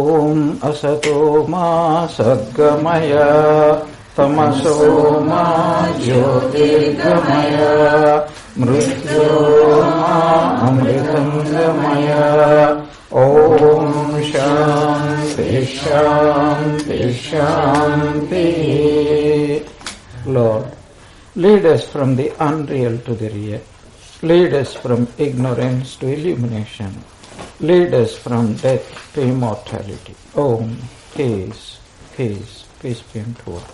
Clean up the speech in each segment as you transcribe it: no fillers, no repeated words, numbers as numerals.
Om Asato Ma Sadgamaya Tamaso Ma Jyotirgamaya Mrityo Ma Amritangamaya. Om Shanti Shanti Shanti. Lord, lead us from the unreal to the real. Lead us from ignorance to illumination. Lead us from death to immortality. Om, peace, peace, peace be unto all.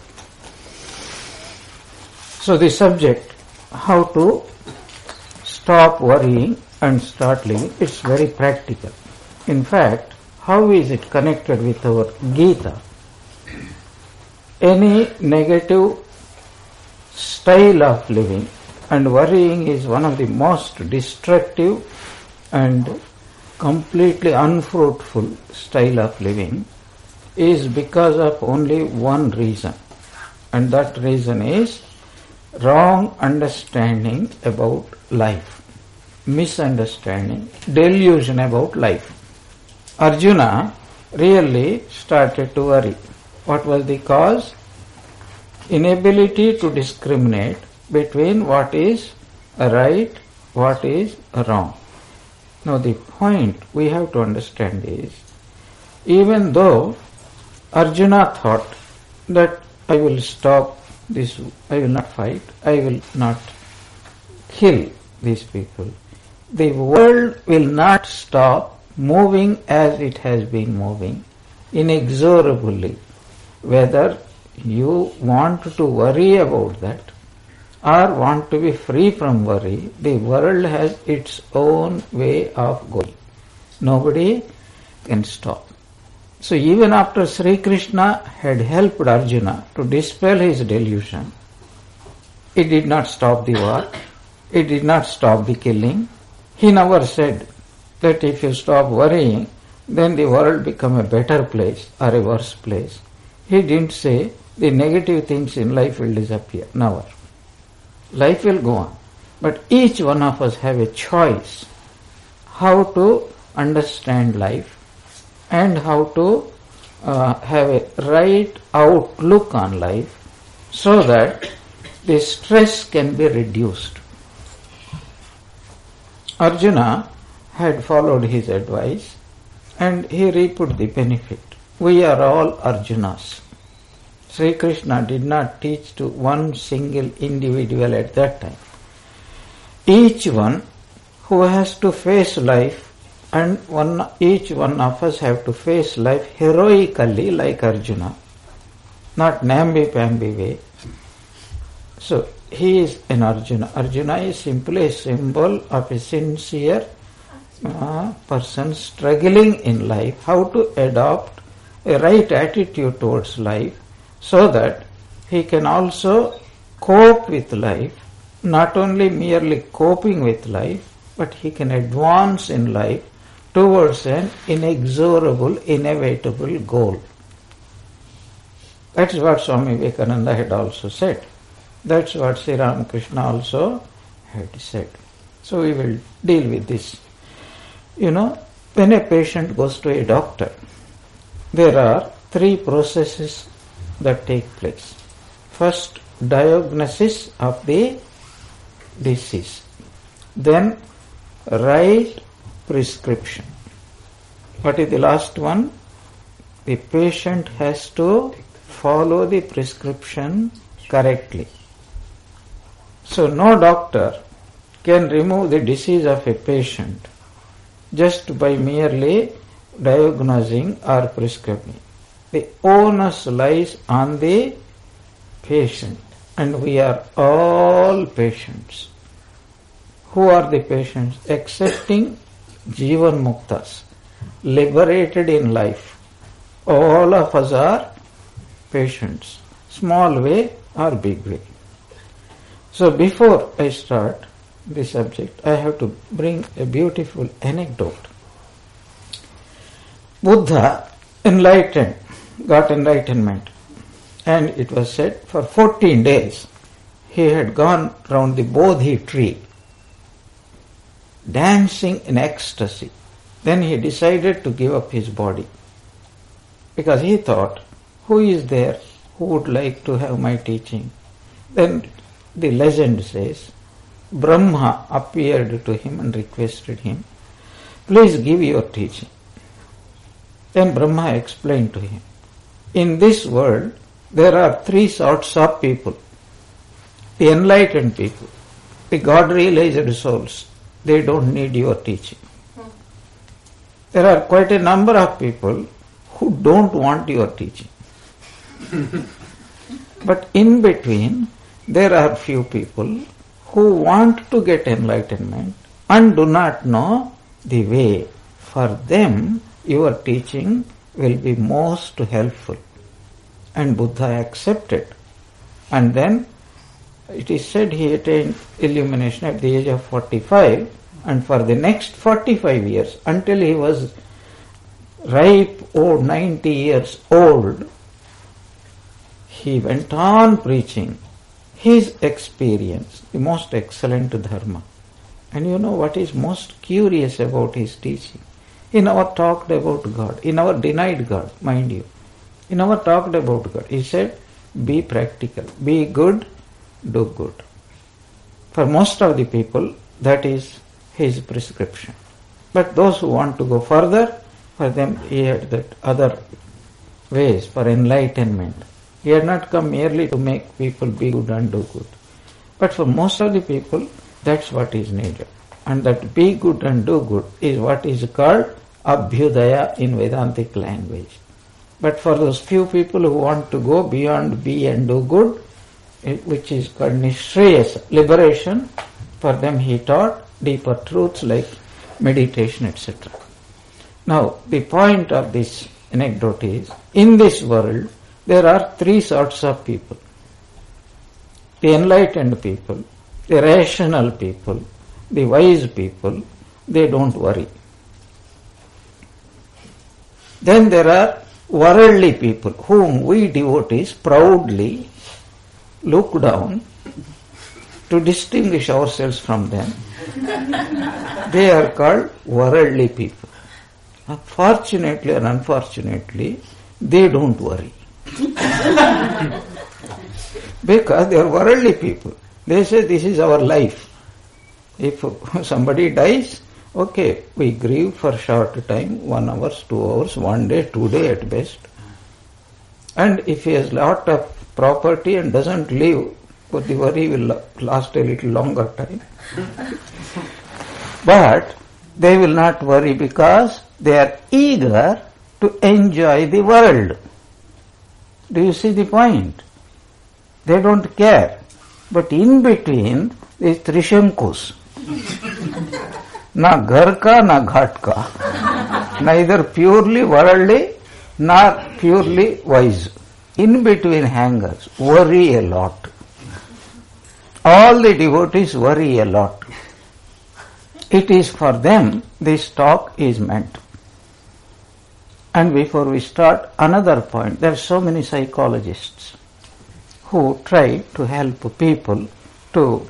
So the subject, how to stop worrying and start living, it's very practical. In fact, how is it connected with our Gita? Any negative style of living, and worrying is one of the most destructive and completely unfruitful style of living, is because of only one reason, and that reason is wrong understanding about life, misunderstanding, delusion about life. Arjuna really started to worry. What was the cause? Inability to discriminate between what is right, what is wrong. Now the point we have to understand is, even though Arjuna thought that I will stop this, I will not fight, I will not kill these people, the world will not stop moving as it has been moving inexorably. Whether you want to worry about that or want to be free from worry, the world has its own way of going. Nobody can stop. So even after Sri Krishna had helped Arjuna to dispel his delusion, it did not stop the war, it did not stop the killing. He never said that if you stop worrying, then the world become a better place or a worse place. He didn't say the negative things in life will disappear. Never. Life will go on. But each one of us have a choice how to understand life and how to have a right outlook on life so that the stress can be reduced. Arjuna had followed his advice and he reaped the benefit. We are all Arjunas. Sri Krishna did not teach to one single individual at that time. Each one who has to face life, and each one of us have to face life heroically like Arjuna, not namby-pamby way. So he is an Arjuna. Arjuna is simply a symbol of a sincere person struggling in life, how to adopt a right attitude towards life so that he can also cope with life, not only merely coping with life, but he can advance in life towards an inexorable, inevitable goal. That's what Swami Vivekananda had also said. That's what Sri Ramakrishna also had said. So we will deal with this. When a patient goes to a doctor, there are three processes that take place. First, diagnosis of the disease. Then, right prescription. What is the last one? The patient has to follow the prescription correctly. So no doctor can remove the disease of a patient just by merely diagnosing or prescribing. The onus lies on the patient, and we are all patients. Who are the patients? Accepting Jivan Muktas, liberated in life. All of us are patients, small way or big way. So before I start the subject, I have to bring a beautiful anecdote. Buddha got enlightenment, and it was said for 14 days he had gone round the Bodhi tree dancing in ecstasy. Then he decided to give up his body. because he thought, who is there who would like to have my teaching? Then the legend says, Brahma appeared to him and requested him, please give your teaching. Then Brahma explained to him, in this world there are three sorts of people. The enlightened people, the God-realized souls, they don't need your teaching. There are quite a number of people who don't want your teaching. But in between, there are few people who want to get enlightenment and do not know the way. For them, your teaching will be most helpful. And Buddha accepted. And then it is said he attained illumination at the age of 45, and for the next 45 years, until he was ripe, 90 years old, he went on preaching his experience, the most excellent dharma. And you know what is most curious about his teaching? He never talked about God. He never denied God, mind you. He never talked about God. He said, be practical, be good, do good. For most of the people, that is his prescription. But those who want to go further, for them he had that other ways for enlightenment. He had not come merely to make people be good and do good. But for most of the people, that's what is needed. And that be good and do good is what is called Abhyudaya in Vedantic language. But for those few people who want to go beyond be and do good, which is called Nishreyasa, liberation, for them he taught deeper truths like meditation, etc. Now, the point of this anecdote is, in this world, there are three sorts of people. The enlightened people, the rational people, the wise people, they don't worry. Then there are worldly people, whom we devotees proudly look down to distinguish ourselves from them. They are called worldly people. Fortunately or unfortunately, they don't worry. Because they are worldly people. They say this is our life. If somebody dies, okay, we grieve for short time, 1 hour, 2 hours, 1 day, 2 days at best. And if he has lot of property and doesn't live, the worry will last a little longer time. But they will not worry because they are eager to enjoy the world. Do you see the point? They don't care. But in between is Trishankus. Na ghar ka, na ghat ka. Neither purely worldly, nor purely wise. In between hangers, worry a lot. All the devotees worry a lot. It is for them this talk is meant. And before we start, another point, there are so many psychologists who try to help people to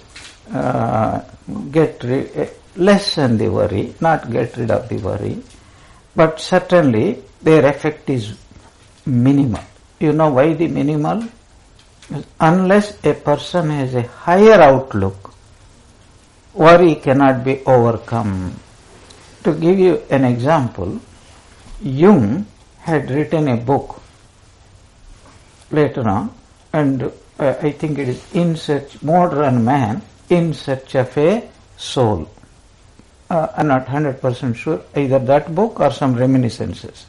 lessen the worry, not get rid of the worry, but certainly their effect is minimal. You know why the minimal? Unless a person has a higher outlook, worry cannot be overcome. To give you an example, Jung had written a book later on, and I think it is Modern Man in Search of a Soul. I'm not 100% sure, either that book or some reminiscences.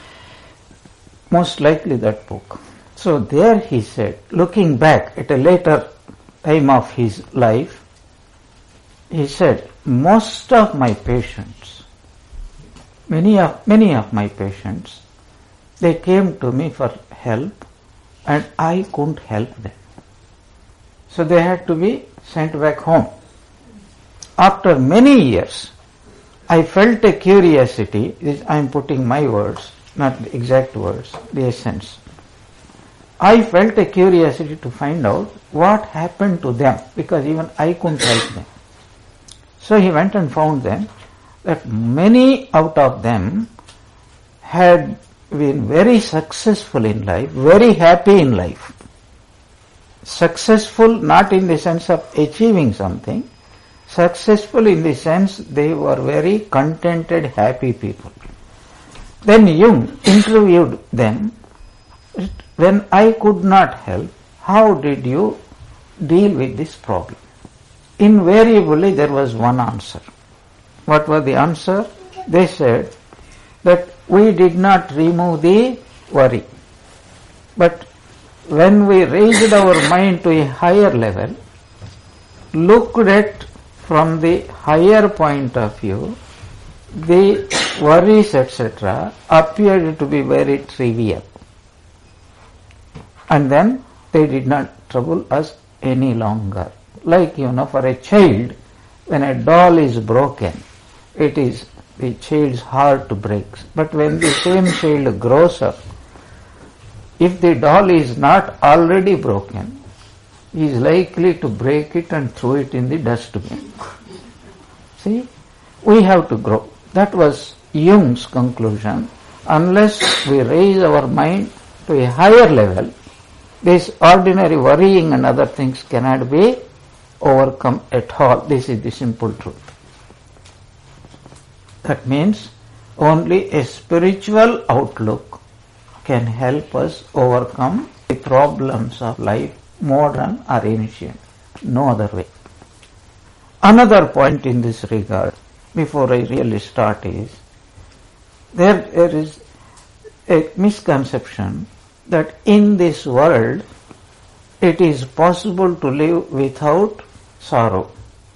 Most likely that book. So there he said, looking back at a later time of his life, he said, most of my patients, many of my patients, they came to me for help and I couldn't help them. So they had to be sent back home. After many years, I felt a curiosity, I am putting my words, not the exact words, the essence. I felt a curiosity to find out what happened to them, because even I couldn't help them. So he went and found them that many out of them had been very successful in life, very happy in life. Successful not in the sense of achieving something, successful in the sense they were very contented, happy people. Then Jung interviewed them, when I could not help, how did you deal with this problem? Invariably there was one answer. What was the answer? They said that we did not remove the worry. But when we raised our mind to a higher level, looked at from the higher point of view, the worries etc. appeared to be very trivial. And then they did not trouble us any longer. Like, for a child, when a doll is broken, it is the child's heart breaks. But when the same child grows up, if the doll is not already broken, he is likely to break it and throw it in the dustbin. See, we have to grow. That was Jung's conclusion. Unless we raise our mind to a higher level, this ordinary worrying and other things cannot be overcome at all. This is the simple truth. That means only a spiritual outlook can help us overcome the problems of life, modern or ancient. No other way. Another point in this regard, before I really start, is there is a misconception that in this world it is possible to live without sorrow.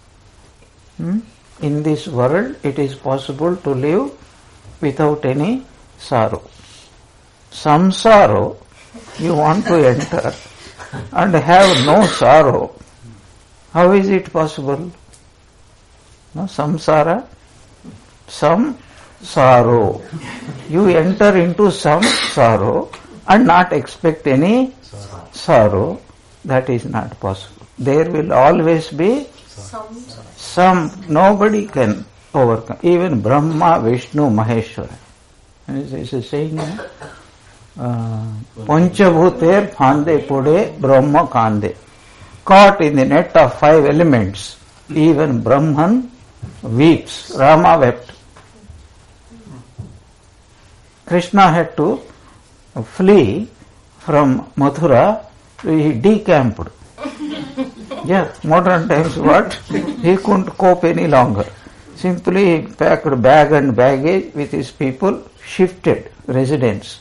In this world it is possible to live without any sorrow. Samsara you want to enter and have no sorrow. How is it possible? No, samsara, some sorrow. You enter into some sorrow and not expect any sorrow. That is not possible. There will always be some. Nobody can overcome. Even Brahma, Vishnu, Maheshwara. Is a saying, Panchabhuter phande pude Brahma kande. Caught in the net of 5 elements, even Brahman weeps. Rama wept. Krishna had to flee from Mathura. He decamped. Yes, modern times what? He couldn't cope any longer. Simply he packed bag and baggage with his people, shifted residence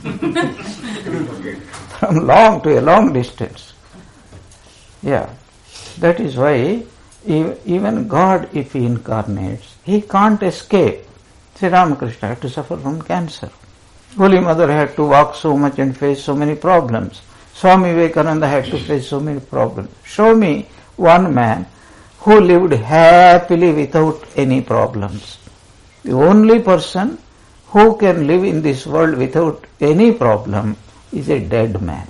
from long to a long distance. Yeah, that is why even God, if he incarnates, he can't escape. Sri Ramakrishna had to suffer from cancer. Holy Mother had to walk so much and face so many problems. Swami Vivekananda had to face so many problems. Show me one man who lived happily without any problems. The only person who can live in this world without any problem is a dead man.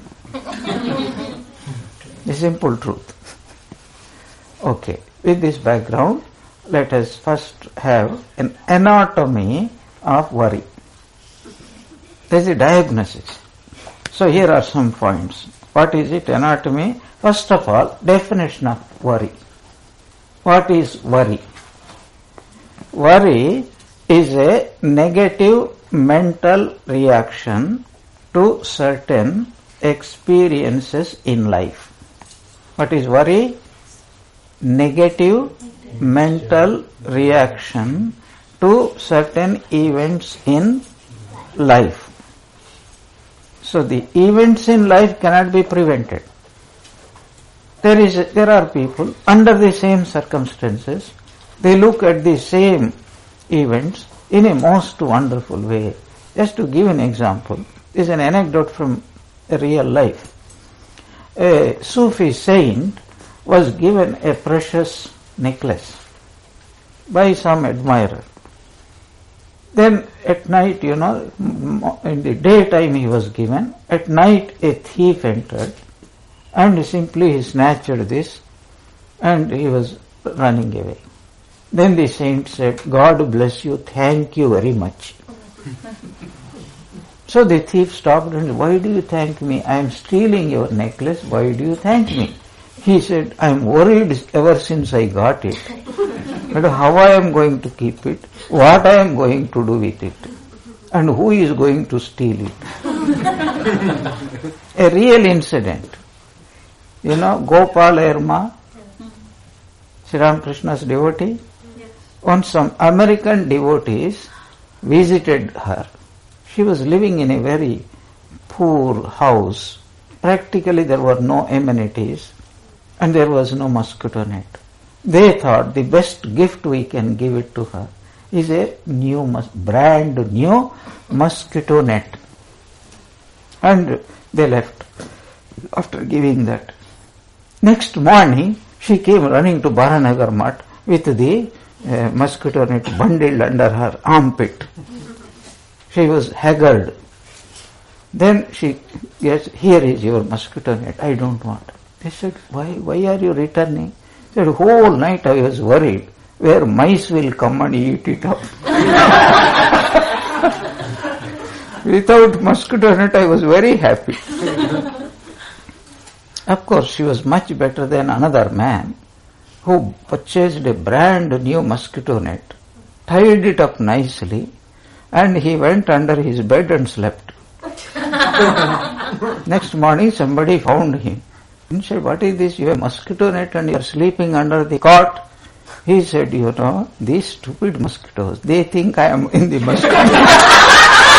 The simple truth. Okay, with this background, let us first have an anatomy of worry. There is a diagnosis. So here are some points. What is it? Anatomy. First of all, definition of worry. What is worry? Worry is a negative mental reaction to certain experiences in life. What is worry? Negative mental reaction to certain events in life. So the events in life cannot be prevented. There are people under the same circumstances, they look at the same events in a most wonderful way. Just to give an example, this is an anecdote from a real life. A Sufi saint was given a precious necklace by some admirer. Then at night, in the daytime he was given, at night a thief entered and simply he snatched this and he was running away. Then the saint said, God bless you, thank you very much. So the thief stopped and said, why do you thank me? I am stealing your necklace. Why do you thank me? He said, I am worried ever since I got it. But how I am going to keep it? What I am going to do with it? And who is going to steal it? A real incident. You know, Gopal Erma, Sri Ramakrishna's devotee. Once some American devotees visited her. She was living in a very poor house. Practically there were no amenities and there was no mosquito net. They thought the best gift we can give it to her is a brand new mosquito net. And they left after giving that. Next morning, she came running to Baranagar Mutt with the mosquito net bundled under her armpit. She was haggard. Then she, yes, here is your mosquito net. I don't want. They said, why are you returning? She said, whole night I was worried where mice will come and eat it up. Without mosquito net, I was very happy. Of course, she was much better than another man who purchased a brand new mosquito net, tied it up nicely, and he went under his bed and slept. Next morning, somebody found him and said, what is this? You have a mosquito net and you are sleeping under the cot. He said, you know, these stupid mosquitoes, they think I am in the mosquito net.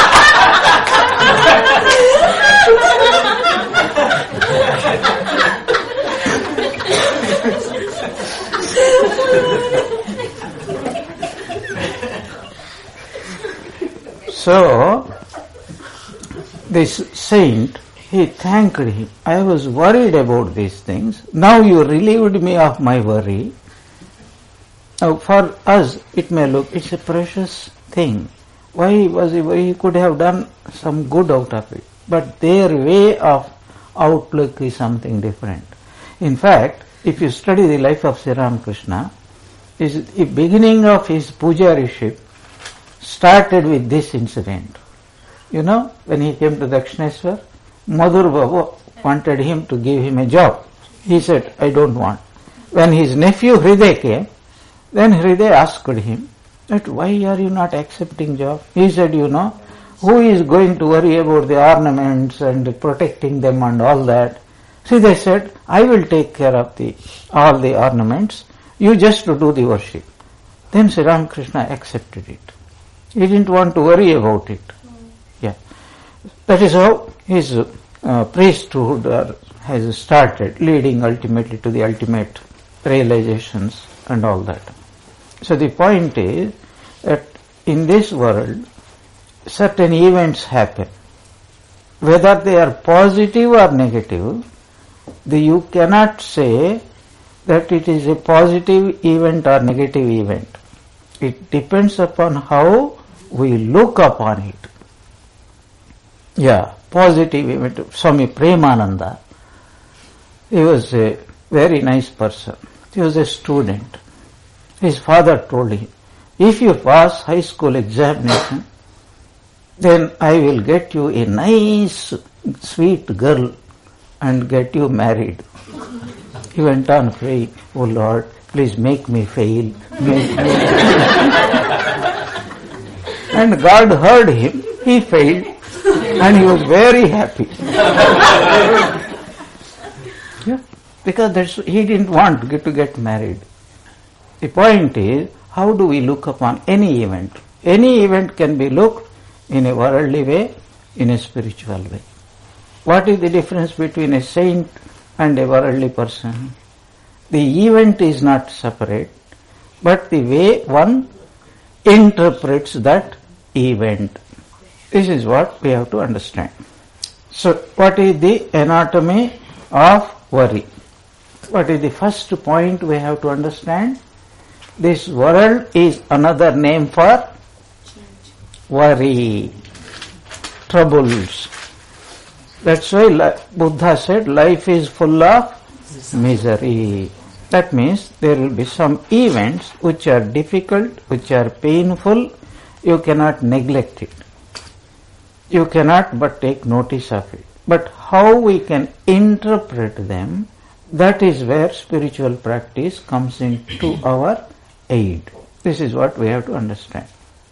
So, this saint, he thanked him. I was worried about these things. Now you relieved me of my worry. Now for us, it may look, it's a precious thing. Why was he could have done some good out of it. But their way of outlook is something different. In fact, if you study the life of Sri Ramakrishna, the beginning of his pujariship started with this incident. You know, when he came to Dakshineswar, Madhur Babu wanted him to give him a job. He said, I don't want. When his nephew Hriday came, then Hriday asked him, that why are you not accepting job? He said, you know, who is going to worry about the ornaments and protecting them and all that? So they said, I will take care of all the ornaments. You just do the worship. Then Sri Ramakrishna accepted it. He didn't want to worry about it. Yeah, that is how his priesthood has started, leading ultimately to the ultimate realizations and all that. So the point is that in this world, certain events happen. Whether they are positive or negative, you cannot say that it is a positive event or negative event. It depends upon how we look upon it. Yeah, positive event. Swami Premananda, he was a very nice person. He was a student. His father told him, if you pass high school examination, then I will get you a nice, sweet girl and get you married. He went on praying, oh Lord, please make me fail. And God heard him, he failed, and he was very happy. Yeah, because he didn't want to get married. The point is, how do we look upon any event? Any event can be looked in a worldly way, in a spiritual way. What is the difference between a saint and a worldly person? The event is not separate, but the way one interprets that event. This is what we have to understand. So, what is the anatomy of worry? What is the first point we have to understand? This world is another name for worry, troubles. That's why Buddha said life is full of misery. That means there will be some events which are difficult, which are painful. You cannot neglect it. You cannot but take notice of it. But how we can interpret them, that is where spiritual practice comes into our aid. This is what we have to understand.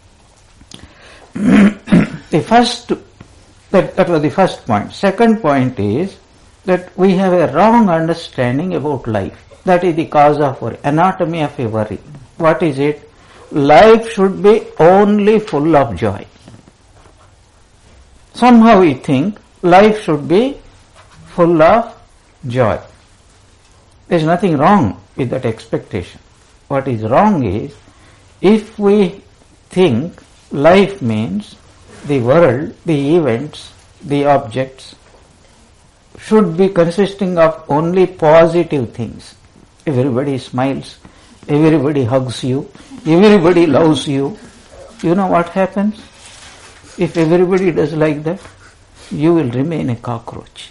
That was the first point. Second point is that we have a wrong understanding about life. That is the cause of worry, anatomy of a worry. What is it? Life should be only full of joy. Somehow we think life should be full of joy. There is nothing wrong with that expectation. What is wrong is, if we think life means the world, the events, the objects should be consisting of only positive things. Everybody smiles, everybody hugs you, everybody loves you. You know what happens? If everybody does like that, you will remain a cockroach.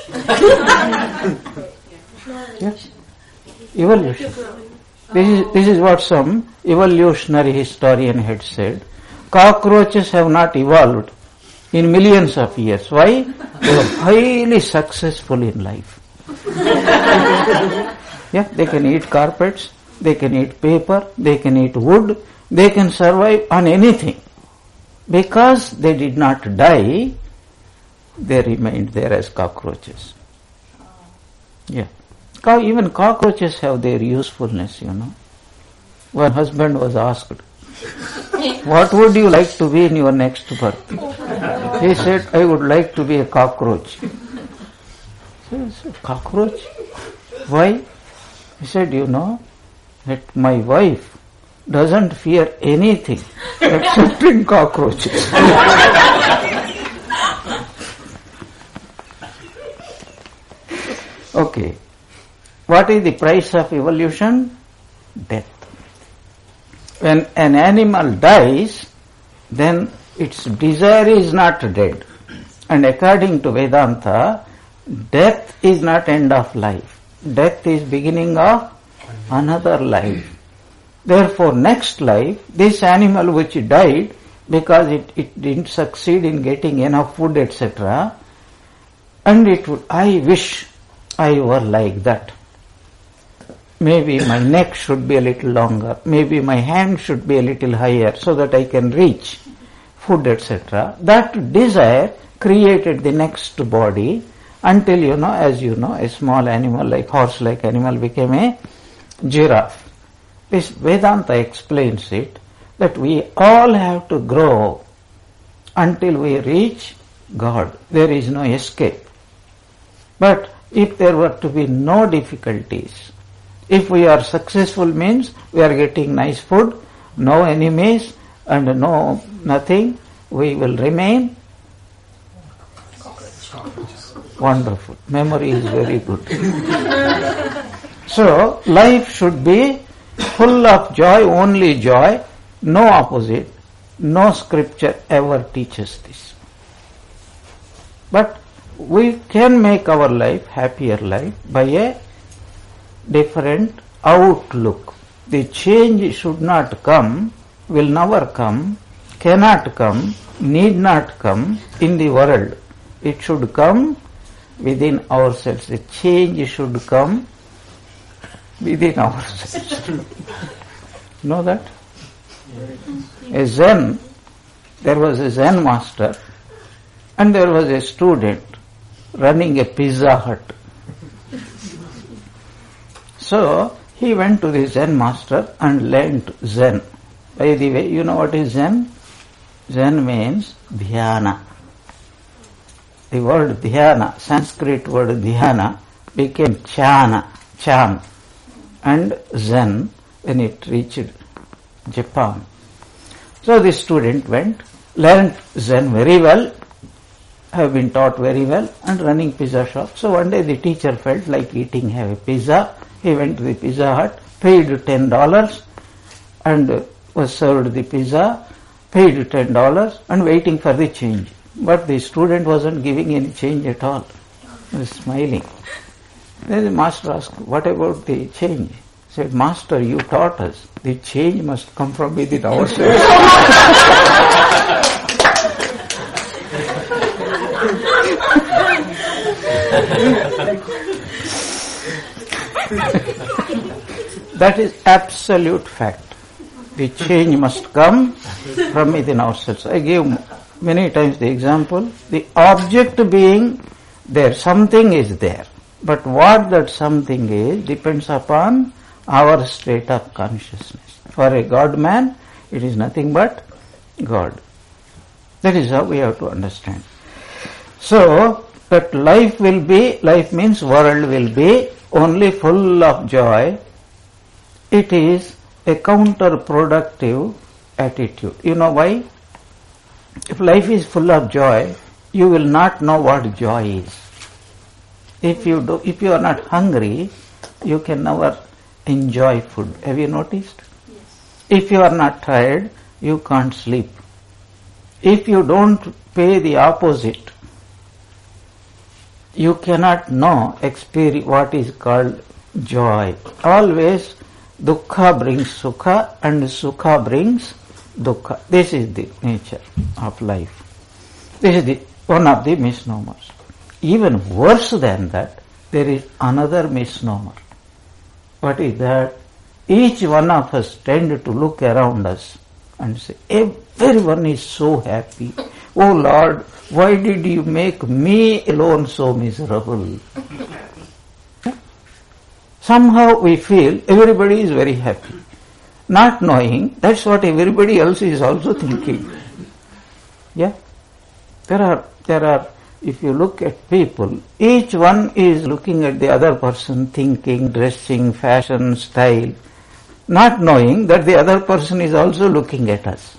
Yes? Evolution. This is what some evolutionary historian had said. Cockroaches have not evolved in millions of years. Why? They are highly successful in life. Yeah, they can eat carpets, they can eat paper, they can eat wood, they can survive on anything. Because they did not die, they remained there as cockroaches. Yeah. Even cockroaches have their usefulness, you know. One husband was asked, what would you like to be in your next birth? He said, I would like to be a cockroach. He said, cockroach? Why? He said, you know, that my wife doesn't fear anything excepting cockroaches. Okay. What is the price of evolution? Death. When an animal dies, then its desire is not dead. And according to Vedanta, death is not end of life. Death is beginning of another life. Therefore, next life, this animal which died because it didn't succeed in getting enough food, etc., and it would, I wish I were like that. Maybe my neck should be a little longer, maybe my hand should be a little higher so that I can reach food, etc. That desire created the next body until, you know, as you know, a small animal like horse-like animal became a giraffe. This Vedanta explains it, that we all have to grow until we reach God. There is no escape. But if there were to be no difficulties, if we are successful means we are getting nice food, no enemies and nothing, we will remain wonderful. Memory is very good. So, life should be full of joy, only joy, no opposite. No scripture ever teaches this. But we can make our life happier life by a different outlook. The change should not come, will never come, cannot come, need not come in the world. It should come within ourselves. The change should come within ourselves. Know that? There was a Zen master and there was a student running a Pizza Hut. So, he went to the Zen master and learnt Zen. By the way, you know what is Zen? Zen means dhyana. The word dhyana, Sanskrit word dhyana, became chana, chan, and Zen when it reached Japan. So the student went, learned Zen very well, have been taught very well, and running pizza shop. So one day the teacher felt like eating a pizza. He went to the Pizza Hut, paid $10 and was served the pizza, paid $10 and waiting for the change. But the student wasn't giving any change at all. He was smiling. Then the master asked, what about the change? He said, Master, you taught us. The change must come from within ourselves. That is absolute fact. The change must come from within ourselves. I gave many times the example, the object being there, something is there. But what that something is depends upon our state of consciousness. For a God man, it is nothing but God. That is how we have to understand. So, that life means world will be only full of joy. It is a counterproductive attitude. You know why? If life is full of joy, you will not know what joy is. If you are not hungry, you can never enjoy food. Have you noticed? Yes. If you are not tired, you can't sleep. If you don't pay the opposite, you cannot know, experience what is called joy. Always dukkha brings sukha and sukha brings dukkha. This is the nature of life. This is one of the misnomers. Even worse than that, there is another misnomer. What is that? Each one of us tend to look around us and say, everyone is so happy. Oh Lord, why did you make me alone so miserable? Somehow we feel everybody is very happy. Not knowing that's what everybody else is also thinking. Yeah? There are, if you look at people, each one is looking at the other person, thinking, dressing, fashion, style, not knowing that the other person is also looking at us.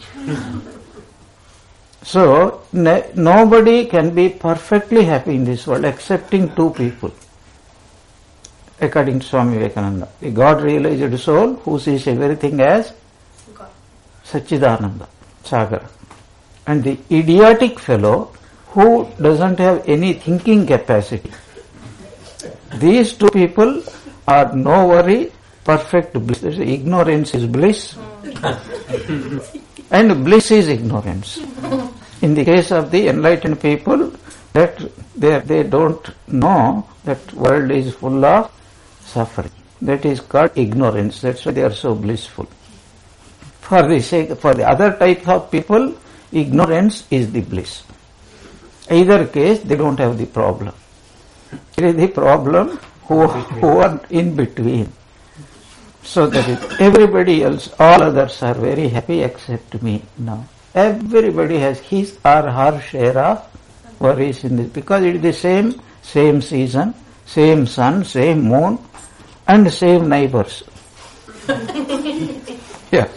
So, nobody can be perfectly happy in this world excepting two people. According to Swami Vivekananda, a God realized soul who sees everything as Satchidananda, Sagar. And the idiotic fellow who doesn't have any thinking capacity. These two people are no worry, perfect bliss. Ignorance is bliss and bliss is ignorance. In the case of the enlightened people, that they don't know that world is full of suffering. That is called ignorance. That's why they are so blissful. For the other type of people, ignorance is the bliss. Either case, they don't have the problem. It is the problem who are in between. So that is, everybody else, all others are very happy except me now. Everybody has his or her share of worries in this, because it is the same season, same sun, same moon, and same neighbors. Yeah.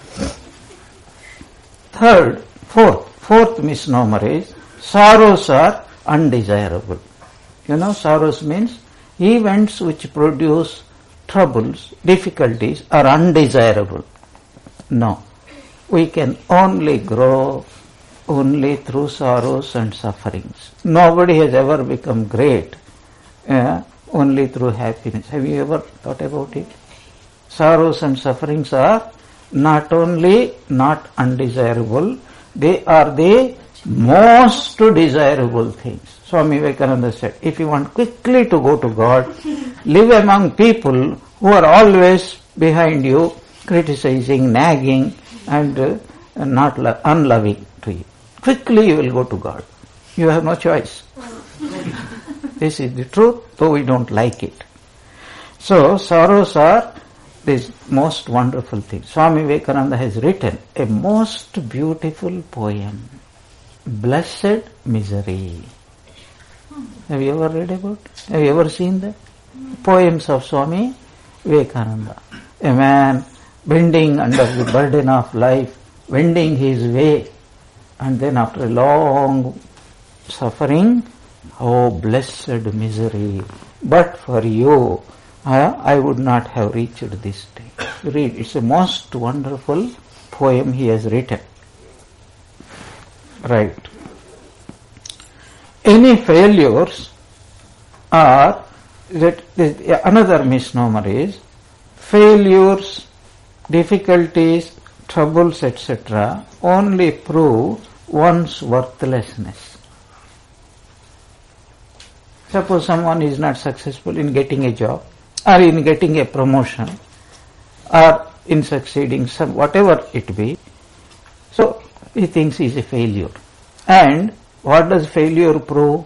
Fourth misnomer is, sorrows are undesirable. You know, sorrows means events which produce troubles, difficulties are undesirable. No. We can only grow only through sorrows and sufferings. Nobody has ever become great only through happiness. Have you ever thought about it? Sorrows and sufferings are not only not undesirable, they are the most desirable things. Swami Vivekananda said, if you want quickly to go to God, live among people who are always behind you, criticizing, nagging, and not unloving to you. Quickly you will go to God. You have no choice. This is the truth, though we don't like it. So, sorrows are this most wonderful thing. Swami Vivekananda has written a most beautiful poem, Blessed Misery. Have you ever read about it? Have you ever seen that? Poems of Swami Vivekananda. A man bending under the burden of life, wending his way, and then after a long suffering, oh blessed misery, but for you, I would not have reached this stage. Read, it's a most wonderful poem he has written. Right. Any failures are, another misnomer is, failures, difficulties, troubles, etc. only prove one's worthlessness. Suppose someone is not successful in getting a job or in getting a promotion, or in succeeding some whatever it be. So he thinks he is a failure. And what does failure prove?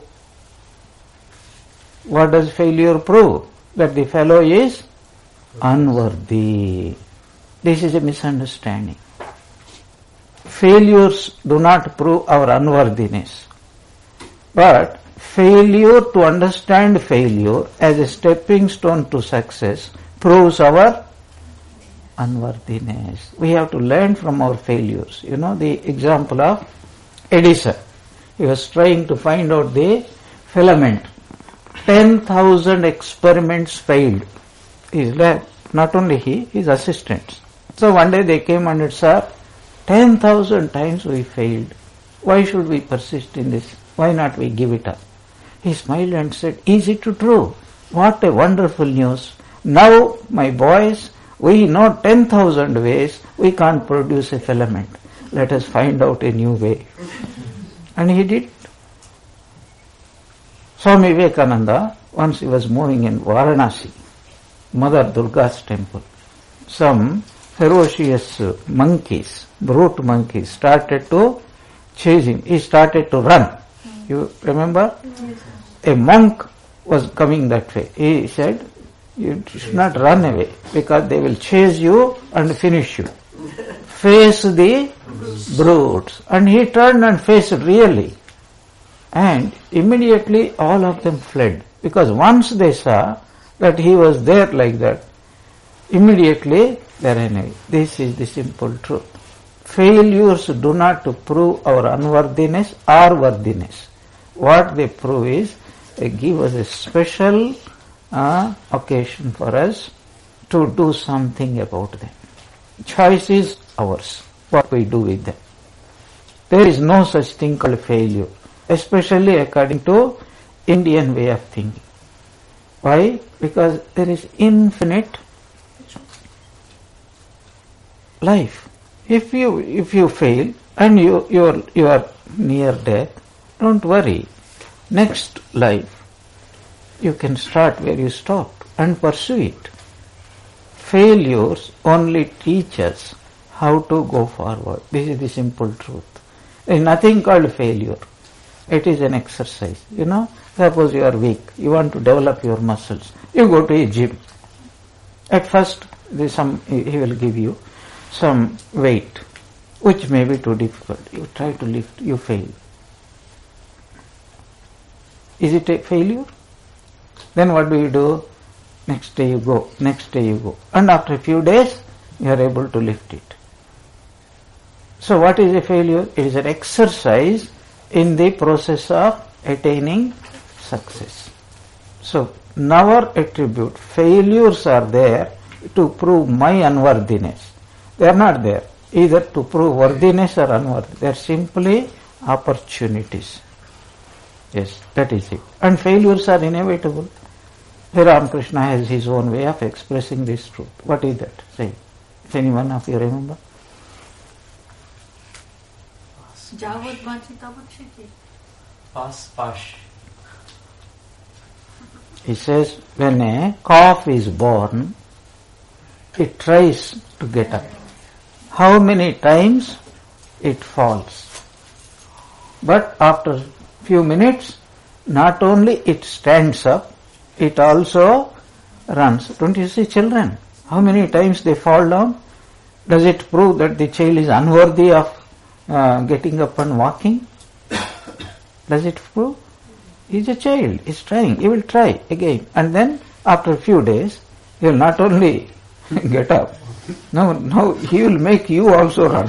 What does failure prove? That the fellow is unworthy. This is a misunderstanding. Failures do not prove our unworthiness. But failure, to understand failure as a stepping stone to success, proves our unworthiness. We have to learn from our failures. You know the example of Edison. He was trying to find out the filament. 10,000 experiments failed. His lab, not only he, his assistants. So one day they came and said, "Sir, 10,000 times we failed. Why should we persist in this? Why not we give it up?" He smiled and said, "Is it true? What a wonderful news. Now, my boys, we know 10,000 ways we can't produce a filament. Let us find out a new way." And he did. Swami Vivekananda, once he was moving in Varanasi, Mother Durga's temple. Some ferocious monkeys, brute monkeys, started to chase him. He started to run. You remember? A monk was coming that way. He said, "You should not run away because they will chase you and finish you. Face the brutes." And he turned and faced really. And immediately all of them fled. Because once they saw that he was there like that, immediately they ran away. This is the simple truth. Failures do not prove our unworthiness or worthiness. What they prove is they give us a special occasion for us to do something about them. Choice is ours, what we do with them. There is no such thing called failure, especially according to Indian way of thinking. Why? Because there is infinite life. If you fail and you are near death, don't worry. Next life you can start where you stopped and pursue it. Failures only teach us how to go forward. This is the simple truth. There is nothing called failure. It is an exercise. You know, suppose you are weak, you want to develop your muscles. You go to a gym. At first, he will give you some weight, which may be too difficult. You try to lift, you fail. Is it a failure? Then what do? Next day you go, next day you go. And after a few days, you are able to lift it. So what is a failure? It is an exercise in the process of attaining success. So never attribute. Failures are there to prove my unworthiness. They are not there either to prove worthiness or unworthiness. They are simply opportunities. Yes, that is it. And failures are inevitable. Sri Ramakrishna has his own way of expressing this truth. What is that? Say. If any one of you remember? He says, when a calf is born, it tries to get up. How many times it falls? But after few minutes, not only it stands up, it also runs. Don't you see children? How many times they fall down? Does it prove that the child is unworthy of getting up and walking? Does it prove? He is a child, he is trying, he will try again. And then after a few days, he will not only get up, now he will make you also run.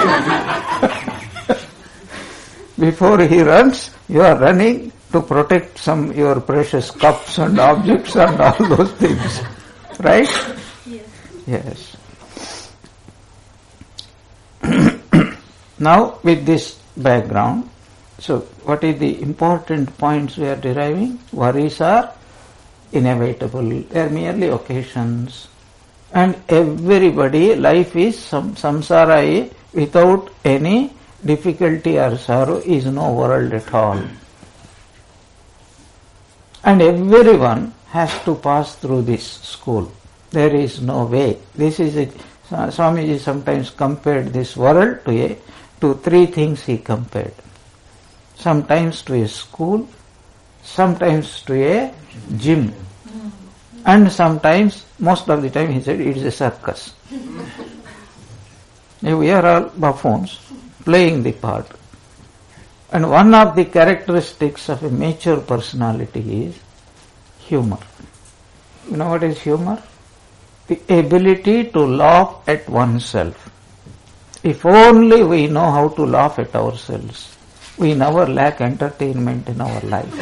Before he runs, you are running to protect your precious cups and objects and all those things. Right? Yes. Now, with this background, so what is the important points we are deriving? Worries are inevitable. They are merely occasions. And everybody, life is samsara without any difficulty or sorrow is no world at all. And everyone has to pass through this school. There is no way. This is it. Swamiji sometimes compared this world to three things he compared. Sometimes to a school, sometimes to a gym, and sometimes, most of the time he said, it is a circus. We are all buffoons playing the part. And one of the characteristics of a mature personality is humor. You know what is humor? The ability to laugh at oneself. If only we know how to laugh at ourselves, we never lack entertainment in our life.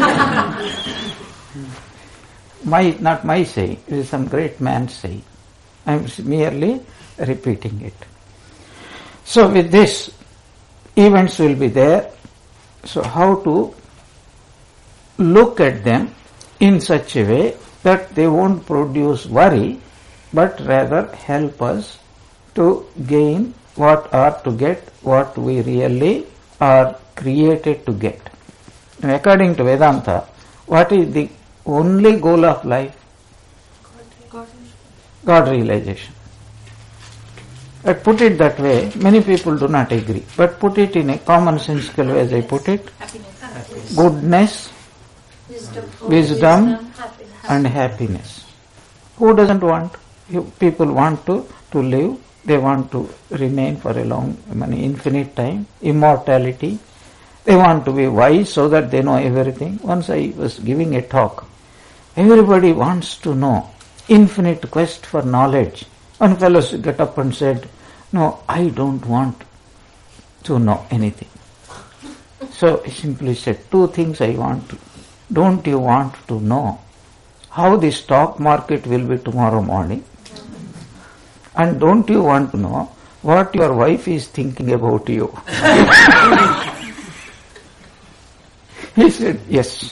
Not my saying, it is some great man's saying. I am merely repeating it. So with this, events will be there. So how to look at them in such a way that they won't produce worry, but rather help us to gain what are to get, what we really are created to get. And according to Vedanta, what is the only goal of life? God realization. But put it that way, many people do not agree. But put it in a commonsensical way as I put it. Happiness. Goodness, wisdom and happiness. Who doesn't want? People want to live. They want to remain for a long, infinite time. Immortality. They want to be wise so that they know everything. Once I was giving a talk. Everybody wants to know. Infinite quest for knowledge. One fellow got up and said, no, I don't want to know anything. So he simply said, two things I want to. Don't you want to know how the stock market will be tomorrow morning? And don't you want to know what your wife is thinking about you? He said, yes.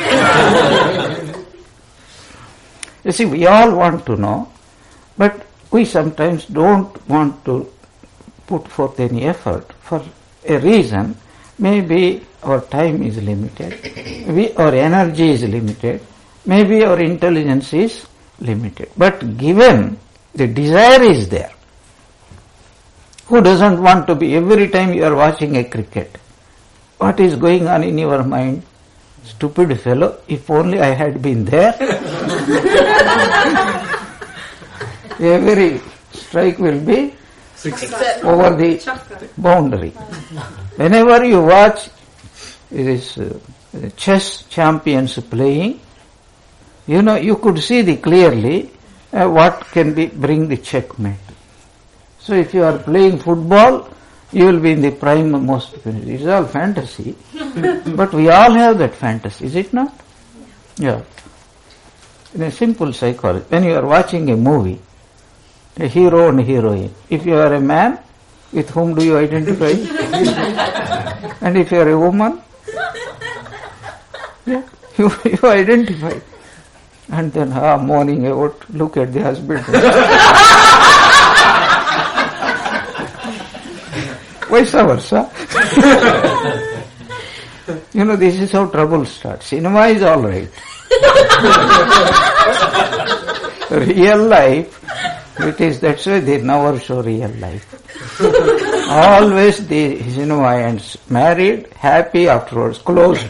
You see, we all want to know, but we sometimes don't want to put forth any effort for a reason. Maybe our time is limited, maybe our energy is limited, maybe our intelligence is limited. But given the desire is there, who doesn't want to be, every time you are watching a cricket, what is going on in your mind? Stupid fellow, if only I had been there. Every strike will be over the boundary. Whenever you watch this chess champions playing, you could see clearly what can bring the checkmate. So if you are playing football, you will be in the prime most. It is all fantasy, but we all have that fantasy, is it not? Yeah. In a simple psychology, when you are watching a movie, a hero and heroine, if you are a man, with whom do you identify? And if you are a woman, yeah, you identify. And then mourning about, look at the husband. Vice versa. This is how trouble starts. Cinema is all right. Real life, that's why they never show real life. Always the cinema ends married, happy afterwards, closed.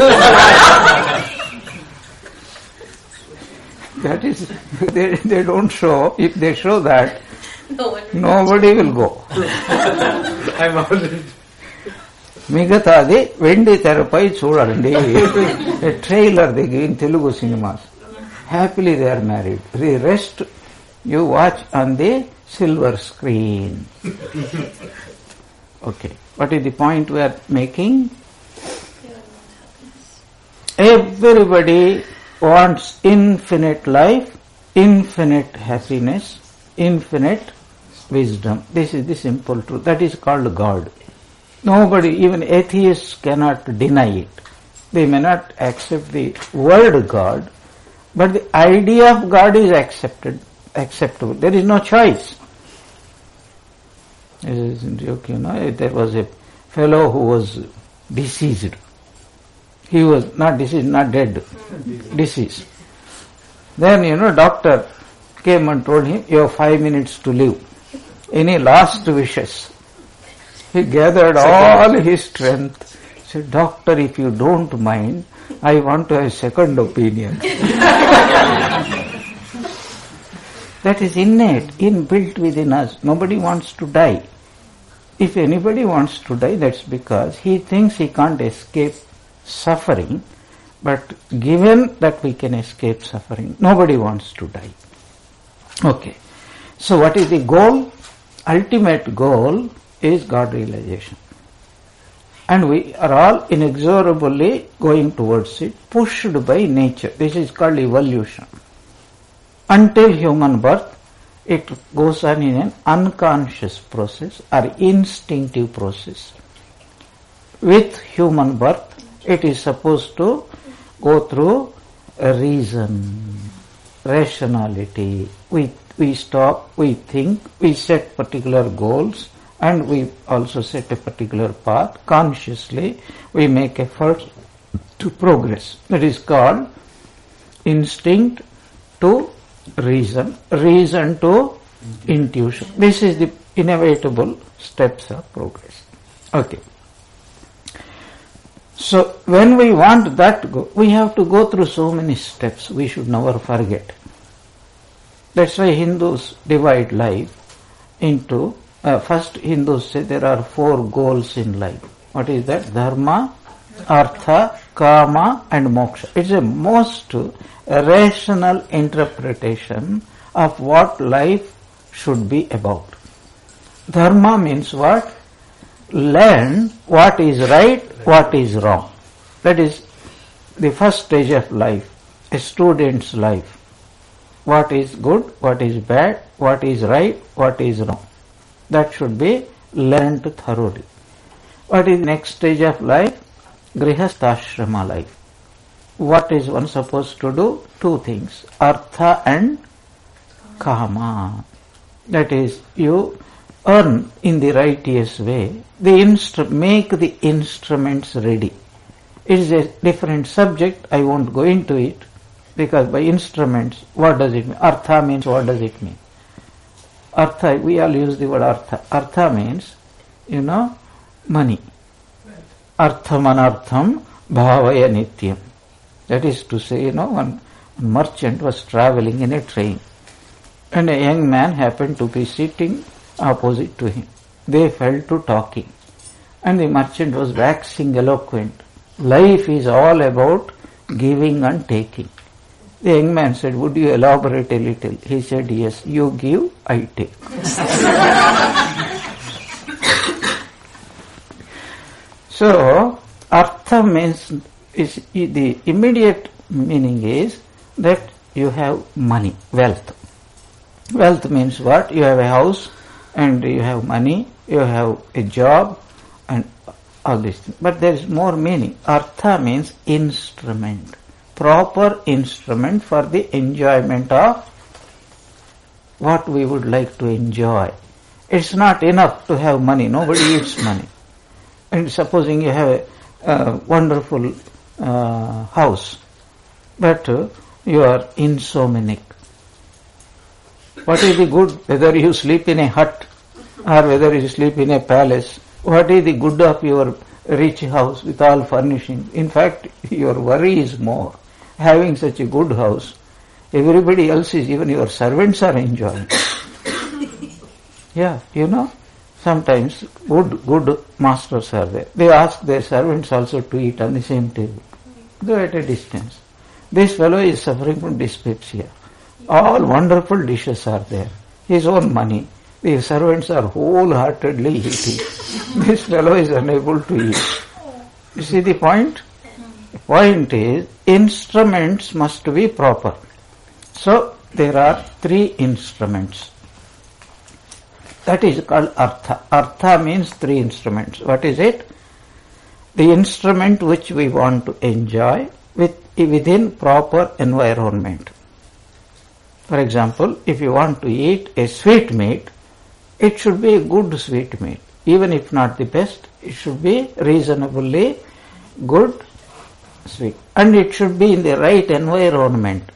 That is, they don't show. If they show that, nobody will go. I'm already. మిగతాది వెండి తెరపై చూడండి. A trailer they give in Telugu cinemas. Happily they are married. The rest you watch on the silver screen. Okay. What is the point we are making? Everybody wants infinite life, infinite happiness, infinite wisdom. This is the simple truth. That is called God. Nobody, even atheists, cannot deny it. They may not accept the word God, but the idea of God is acceptable. There is no choice. There was a fellow who was deceased. He was not deceased, not dead, deceased. Then, doctor came and told him, you have 5 minutes to live. Any last wishes? He gathered all his strength. He said, doctor, if you don't mind, I want to have a second opinion. That is innate, inbuilt within us. Nobody wants to die. If anybody wants to die, that's because he thinks he can't escape suffering. But given that we can escape suffering, nobody wants to die. Okay. So what is the goal? Ultimate goal is God realization. And we are all inexorably going towards it, pushed by nature. This is called evolution. Until human birth, it goes on in an unconscious process or instinctive process. With human birth, it is supposed to go through a reason, rationality. We stop, we think, we set particular goals, and we also set a particular path. Consciously, we make efforts to progress. That is called instinct to reason, reason to intuition. This is the inevitable steps of progress. Okay. So when we want that go, we have to go through so many steps. We should never forget. That's why Hindus divide life into, first Hindus say there are 4 goals in life. What is that? Dharma, Artha, Kama and Moksha. It's a most rational interpretation of what life should be about. Dharma means what? Learn what is right, what is wrong. That is the first stage of life, a student's life. What is good, what is bad, what is right, what is wrong. That should be learned thoroughly. What is the next stage of life? Grihastha life. What is one supposed to do? 2 things, Artha and Kama. That is, you earn in the righteous way, make the instruments ready. It is a different subject, I won't go into it, because by instruments, what does it mean? Artha means, what does it mean? Artha, we all use the word Artha. Artha means, money. Artham anartham bhavaya nityam. That is to say, one merchant was traveling in a train, and a young man happened to be sitting opposite to him. They fell to talking, and the merchant was waxing eloquent. Life is all about giving and taking. The young man said, would you elaborate a little? He said, yes, you give, I take. So, Artha means, the immediate meaning is that you have money, wealth. Wealth means what? You have a house and you have money, you have a job and all these things. But there is more meaning. Artha means instrument. Proper instrument for the enjoyment of what we would like to enjoy. It's not enough to have money. Nobody eats money. And supposing you have a wonderful house, but you are insomniac. What is the good? Whether you sleep in a hut or whether you sleep in a palace, what is the good of your rich house with all furnishing? In fact, your worry is more. Having such a good house, everybody else is, even your servants are enjoying. Yeah, sometimes good masters are there. They ask their servants also to eat on the same table, though at a distance. This fellow is suffering from dyspepsia. All wonderful dishes are there. His own money. The servants are wholeheartedly eating. This fellow is unable to eat. You see the point? The point is, instruments must be proper. So, there are 3 instruments. That is called Artha. Artha means 3 instruments. What is it? The instrument which we want to enjoy within proper environment. For example, if you want to eat a sweetmeat, it should be a good sweetmeat. Even if not the best, it should be reasonably good sweet. And it should be in the right environment.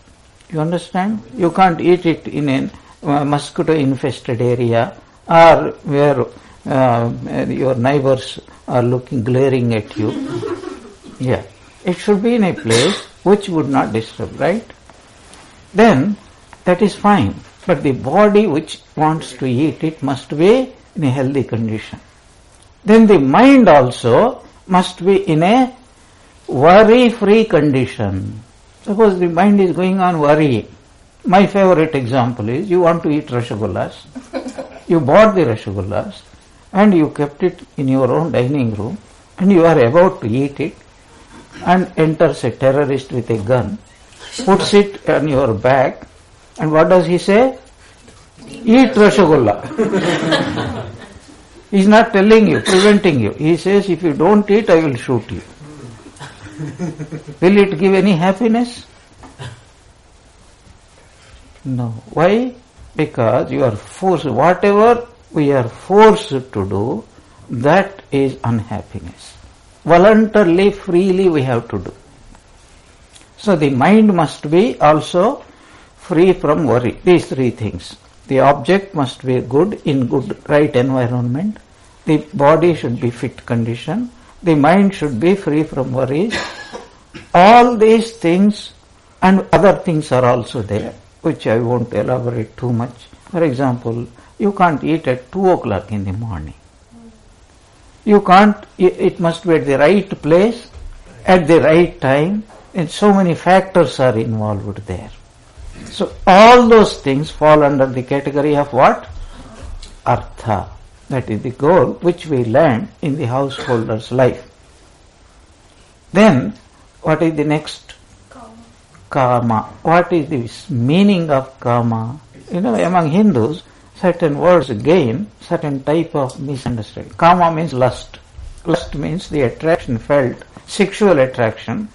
You understand? You can't eat it in a mosquito-infested area or where your neighbors are glaring at you. Yeah. It should be in a place which would not disturb, right? Then that is fine. But the body which wants to eat it must be in a healthy condition. Then the mind also must be in a worry-free condition. Suppose the mind is going on worrying. My favorite example is you want to eat rasagullas. You bought the rasagullas and you kept it in your own dining room and you are about to eat it, and enters a terrorist with a gun, puts it on your back, and what does he say? Eat rasgulla. He is not telling you, preventing you. He says, if you don't eat, I will shoot you. Will it give any happiness? No. Why? Because you are forced. Whatever we are forced to do, that is unhappiness. Voluntarily, freely we have to do. So the mind must be also free from worry. These three things. The object must be good, in good, right environment. The body should be fit condition. The mind should be free from worries. All these things and other things are also there, which I won't elaborate too much. For example, you can't eat at 2 o'clock in the morning. You can't, it must be at the right place, at the right time, and so many factors are involved there. So all those things fall under the category of what? Artha. That is the goal which we learn in the householder's life. Then, what is the next? Kama. What is the meaning of kama? You know, among Hindus, certain words gain certain type of misunderstanding. Kama means lust. Lust means the attraction felt, sexual attraction.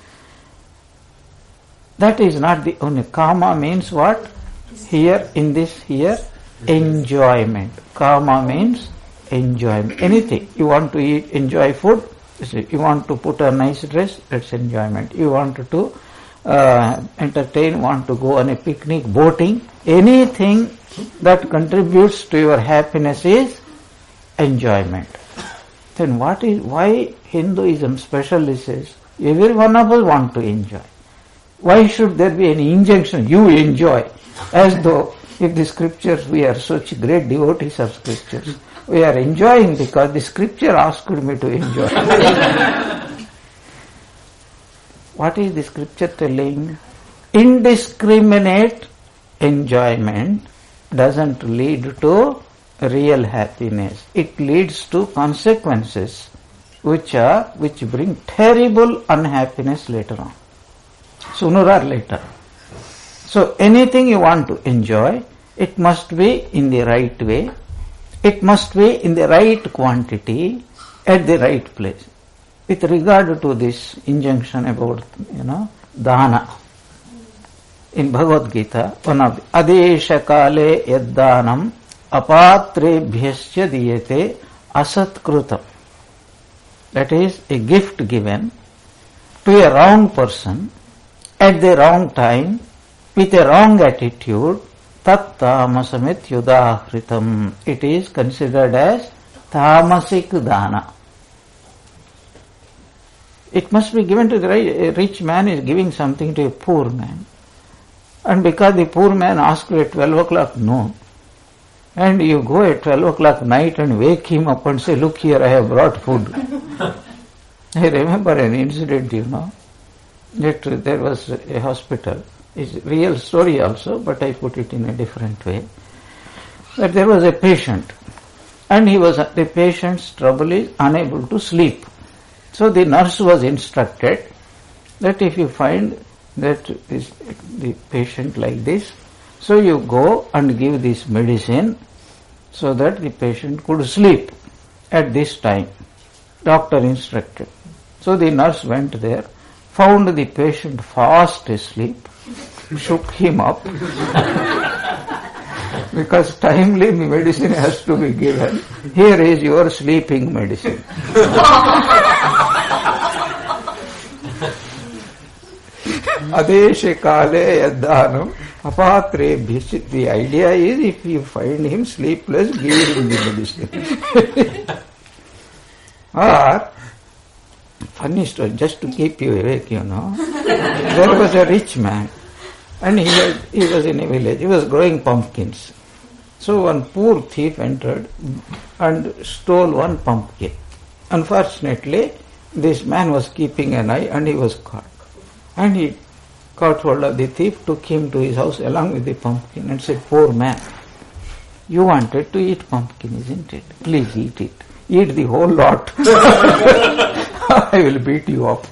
That is not the only. Kama means what? Here, in this here, enjoyment. Kama means enjoyment. Anything. You want to eat, enjoy food. You want to put a nice dress, that's enjoyment. You want to entertain, want to go on a picnic, boating. Anything that contributes to your happiness is enjoyment. Then why Hinduism specially says, every one of us want to enjoy. Why should there be any injunction, you enjoy? As though if the scriptures, we are such great devotees of scriptures, we are enjoying because the scripture asked me to enjoy. What is the scripture telling? Indiscriminate enjoyment doesn't lead to real happiness. It leads to consequences which bring terrible unhappiness later on, sooner or later. So anything you want to enjoy, it must be in the right way. It must be in the right quantity, at the right place. With regard to this injunction about, dana, in Bhagavad Gita, one of the adesha kale yaddanam apatrebhyasya diyate asatkrutam. That is a gift given to a wrong person at the wrong time with a wrong attitude. Tat tamasamit yudahritam. It is considered as tamasik dana. It must be given to the right. A rich man is giving something to a poor man. And because the poor man asked you at 12 o'clock noon, and you go at 12 o'clock night and wake him up and say, look here, I have brought food. I remember an incident, that there was a hospital. It's a real story also, but I put it in a different way. That there was a patient, and the patient's trouble is unable to sleep. So the nurse was instructed that if you find that the patient like this, so you go and give this medicine so that the patient could sleep at this time. Doctor instructed. So the nurse went there, found the patient fast asleep, shook him up because timely medicine has to be given. Here is your sleeping medicine. Adeshe kale yaddanam apatre bhisit. The idea is, if you find him sleepless, give him the medicine. Or, funny story, just to keep you awake, there was a rich man, and he was in a village. He was growing pumpkins. So one poor thief entered and stole one pumpkin. Unfortunately, this man was keeping an eye and he was caught. And he caught hold of the thief, took him to his house along with the pumpkin and said, "Poor man, you wanted to eat pumpkin, isn't it? Please eat it. Eat the whole lot. I will beat you up."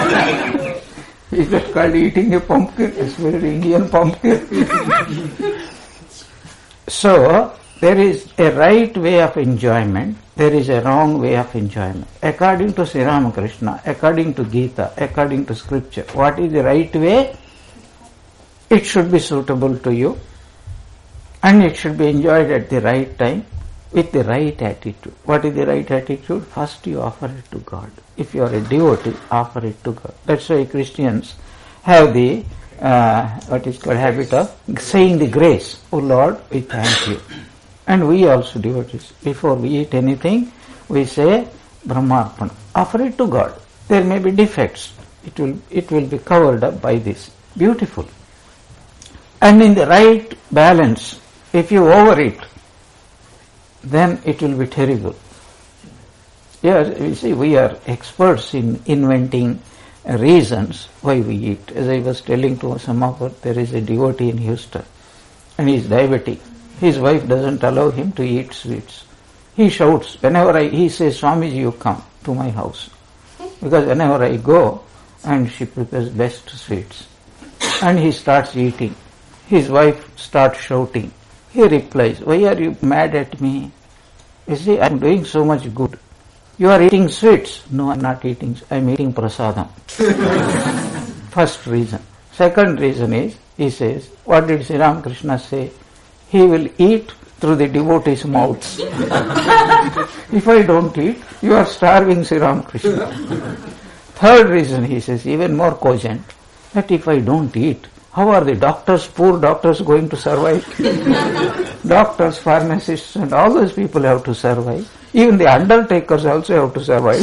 Is that called eating a pumpkin? It's very Indian pumpkin. So, there is a right way of enjoyment, there is a wrong way of enjoyment. According to Sri Ramakrishna, according to Gita, according to scripture, what is the right way? It should be suitable to you, and it should be enjoyed at the right time with the right attitude. What is the right attitude? First you offer it to God. If you are a devotee, offer it to God. That's why Christians have the what is called habit of saying the grace. "Oh Lord, we thank you." And we also devotees, before we eat anything, we say Brahmarpana. Offer it to God. There may be defects. It will be covered up by this. Beautiful. And in the right balance, if you overeat, then it will be terrible. Yes, you see, we are experts in inventing reasons why we eat. As I was telling to some of us, there is a devotee in Houston, and he is diabetic. His wife doesn't allow him to eat sweets. He shouts, he says, "Swamiji, you come to my house." Because whenever I go, and she prepares best sweets. And he starts eating. His wife starts shouting. He replies, "Why are you mad at me? You see, I am doing so much good. You are eating sweets." "No, I am not eating. I am eating prasadam." First reason. Second reason is, he says, what did Sri Ramakrishna say? He will eat through the devotees' mouths. If I don't eat, you are starving, Sri Ramakrishna. Third reason, he says, even more cogent, that if I don't eat, how are the doctors, poor doctors, going to survive? Doctors, pharmacists, and all those people have to survive. Even the undertakers also have to survive.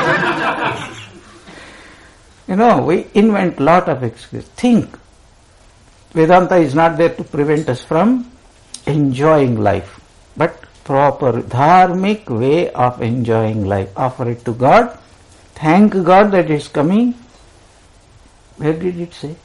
We invent lot of excuses. Think. Vedanta is not there to prevent us from enjoying life, but proper dharmic way of enjoying life. Offer it to God. Thank God that it's coming. Where did it say?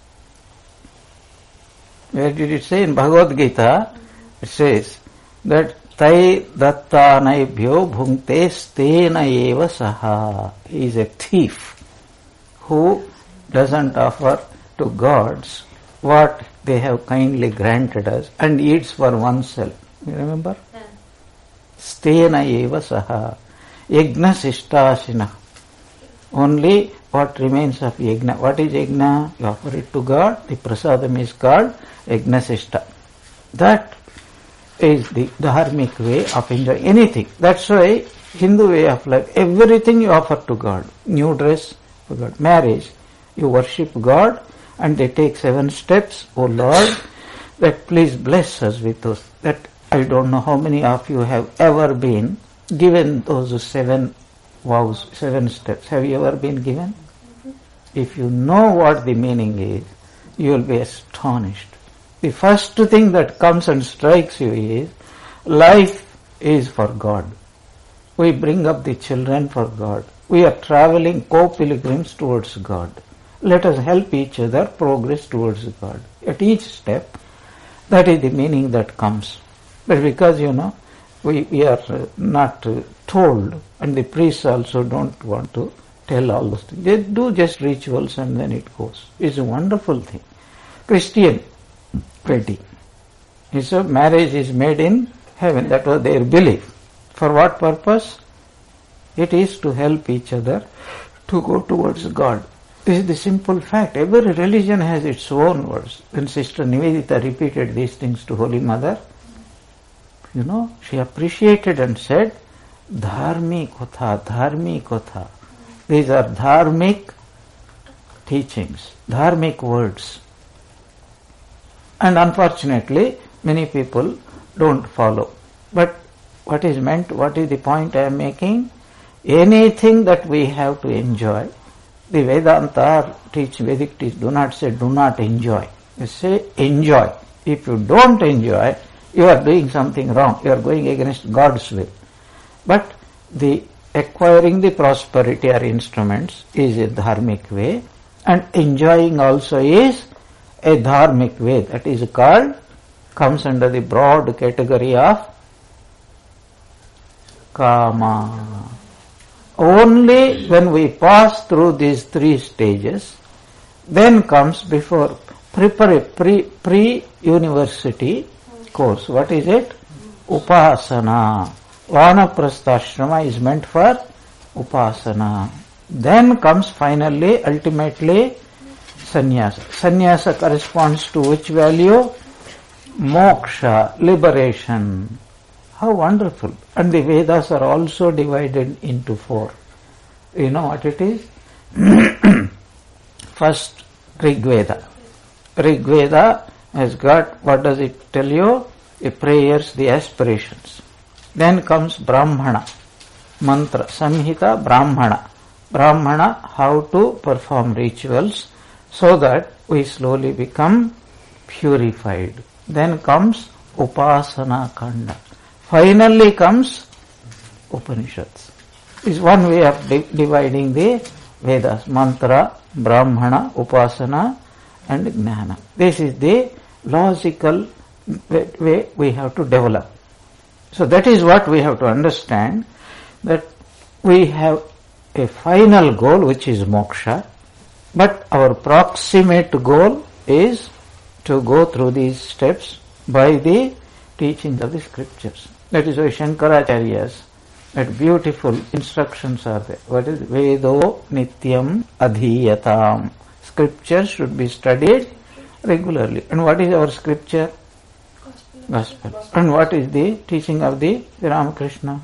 Where did it say? In Bhagavad Gita, it says that Tai dattanaibhyo bhungte stena eva saha. He is a thief who doesn't offer to gods what they have kindly granted us and eats for oneself. You remember? Yeah. Stena eva saha. Yajna sishtasina. Only what remains of yajna. What is yajna? You offer it to God. The prasadam is called yajna sishta. That is the dharmic way of enjoying anything. That's why Hindu way of life, everything you offer to God. New dress for God. Marriage, you worship God and they take 7 steps. "Oh Lord, that please bless us with those." That I don't know how many of you have ever been given those 7 vows, 7 steps. Have you ever been given? If you know what the meaning is, you will be astonished. The first thing that comes and strikes you is, life is for God. We bring up the children for God. We are traveling co-pilgrims towards God. Let us help each other progress towards God. At each step, that is the meaning that comes. But because, we are not told, and the priests also don't want to tell all those things. They do just rituals and then it goes. It's a wonderful thing. Christian wedding. So marriage is made in heaven. That was their belief. For what purpose? It is to help each other to go towards God. This is the simple fact. Every religion has its own words. When Sister Nivedita repeated these things to Holy Mother, she appreciated and said, "Dharmi kotha, dharmi kotha." These are dharmic teachings, dharmic words. And unfortunately, many people don't follow. But what is meant, what is the point I am making? Anything that we have to enjoy, the Vedanta Vedic teach, do not say do not enjoy. You say enjoy. If you don't enjoy, you are doing something wrong. You are going against God's will. But the acquiring the prosperity or instruments is a dharmic way, and enjoying also is a dharmic way. That is called, comes under the broad category of kama. Only when we pass through these three stages, then comes before pre-university course. What is it? Upasana. Vanaprastha is meant for upasana. Then comes finally, ultimately, sannyasa. Sannyasa corresponds to which value? Moksha, liberation. How wonderful. And the Vedas are also divided into 4. You know what it is? First, Rig Veda. Rig Veda has got, what does it tell you? The prayers, the aspirations. Then comes Brahmana, mantra, Samhita, Brahmana. Brahmana, how to perform rituals so that we slowly become purified. Then comes Upasana Kanda. Finally comes Upanishads. This is one way of dividing the Vedas. Mantra, Brahmana, Upasana and Jnana. This is the logical way we have to develop. So that is what we have to understand, that we have a final goal which is moksha, but our proximate goal is to go through these steps by the teachings of the scriptures. That is why Shankaracharya's that beautiful instructions are there. What is Vedo Nityam Adhiyatam? Scripture should be studied regularly. And what is our scripture? Gospel. And what is the teaching of the Ramakrishna?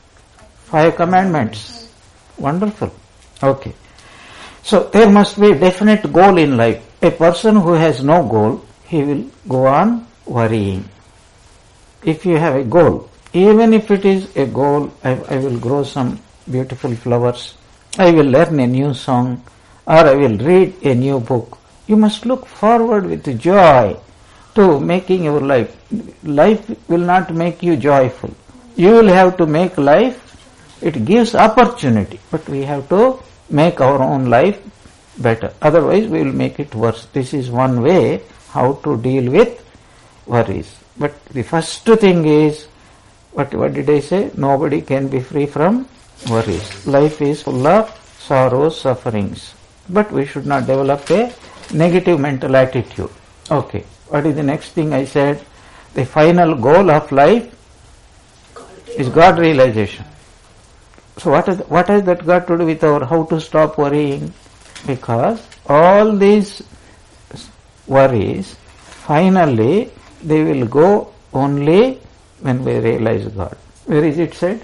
5 commandments. Wonderful. Okay. So there must be a definite goal in life. A person who has no goal, he will go on worrying. If you have a goal, even if it is a goal, I will grow some beautiful flowers, I will learn a new song, or I will read a new book, you must look forward with joy to making your life. Life will not make you joyful. You will have to make life, it gives opportunity, but we have to make our own life better. Otherwise we will make it worse. This is one way how to deal with worries. But the first thing is, what did I say? Nobody can be free from worries. Life is full of sorrows, sufferings. But we should not develop a negative mental attitude. Okay. What is the next thing I said? The final goal of life is God realization. So what has that got to do with our how to stop worrying? Because all these worries, finally, they will go only when we realize God. Where is it said?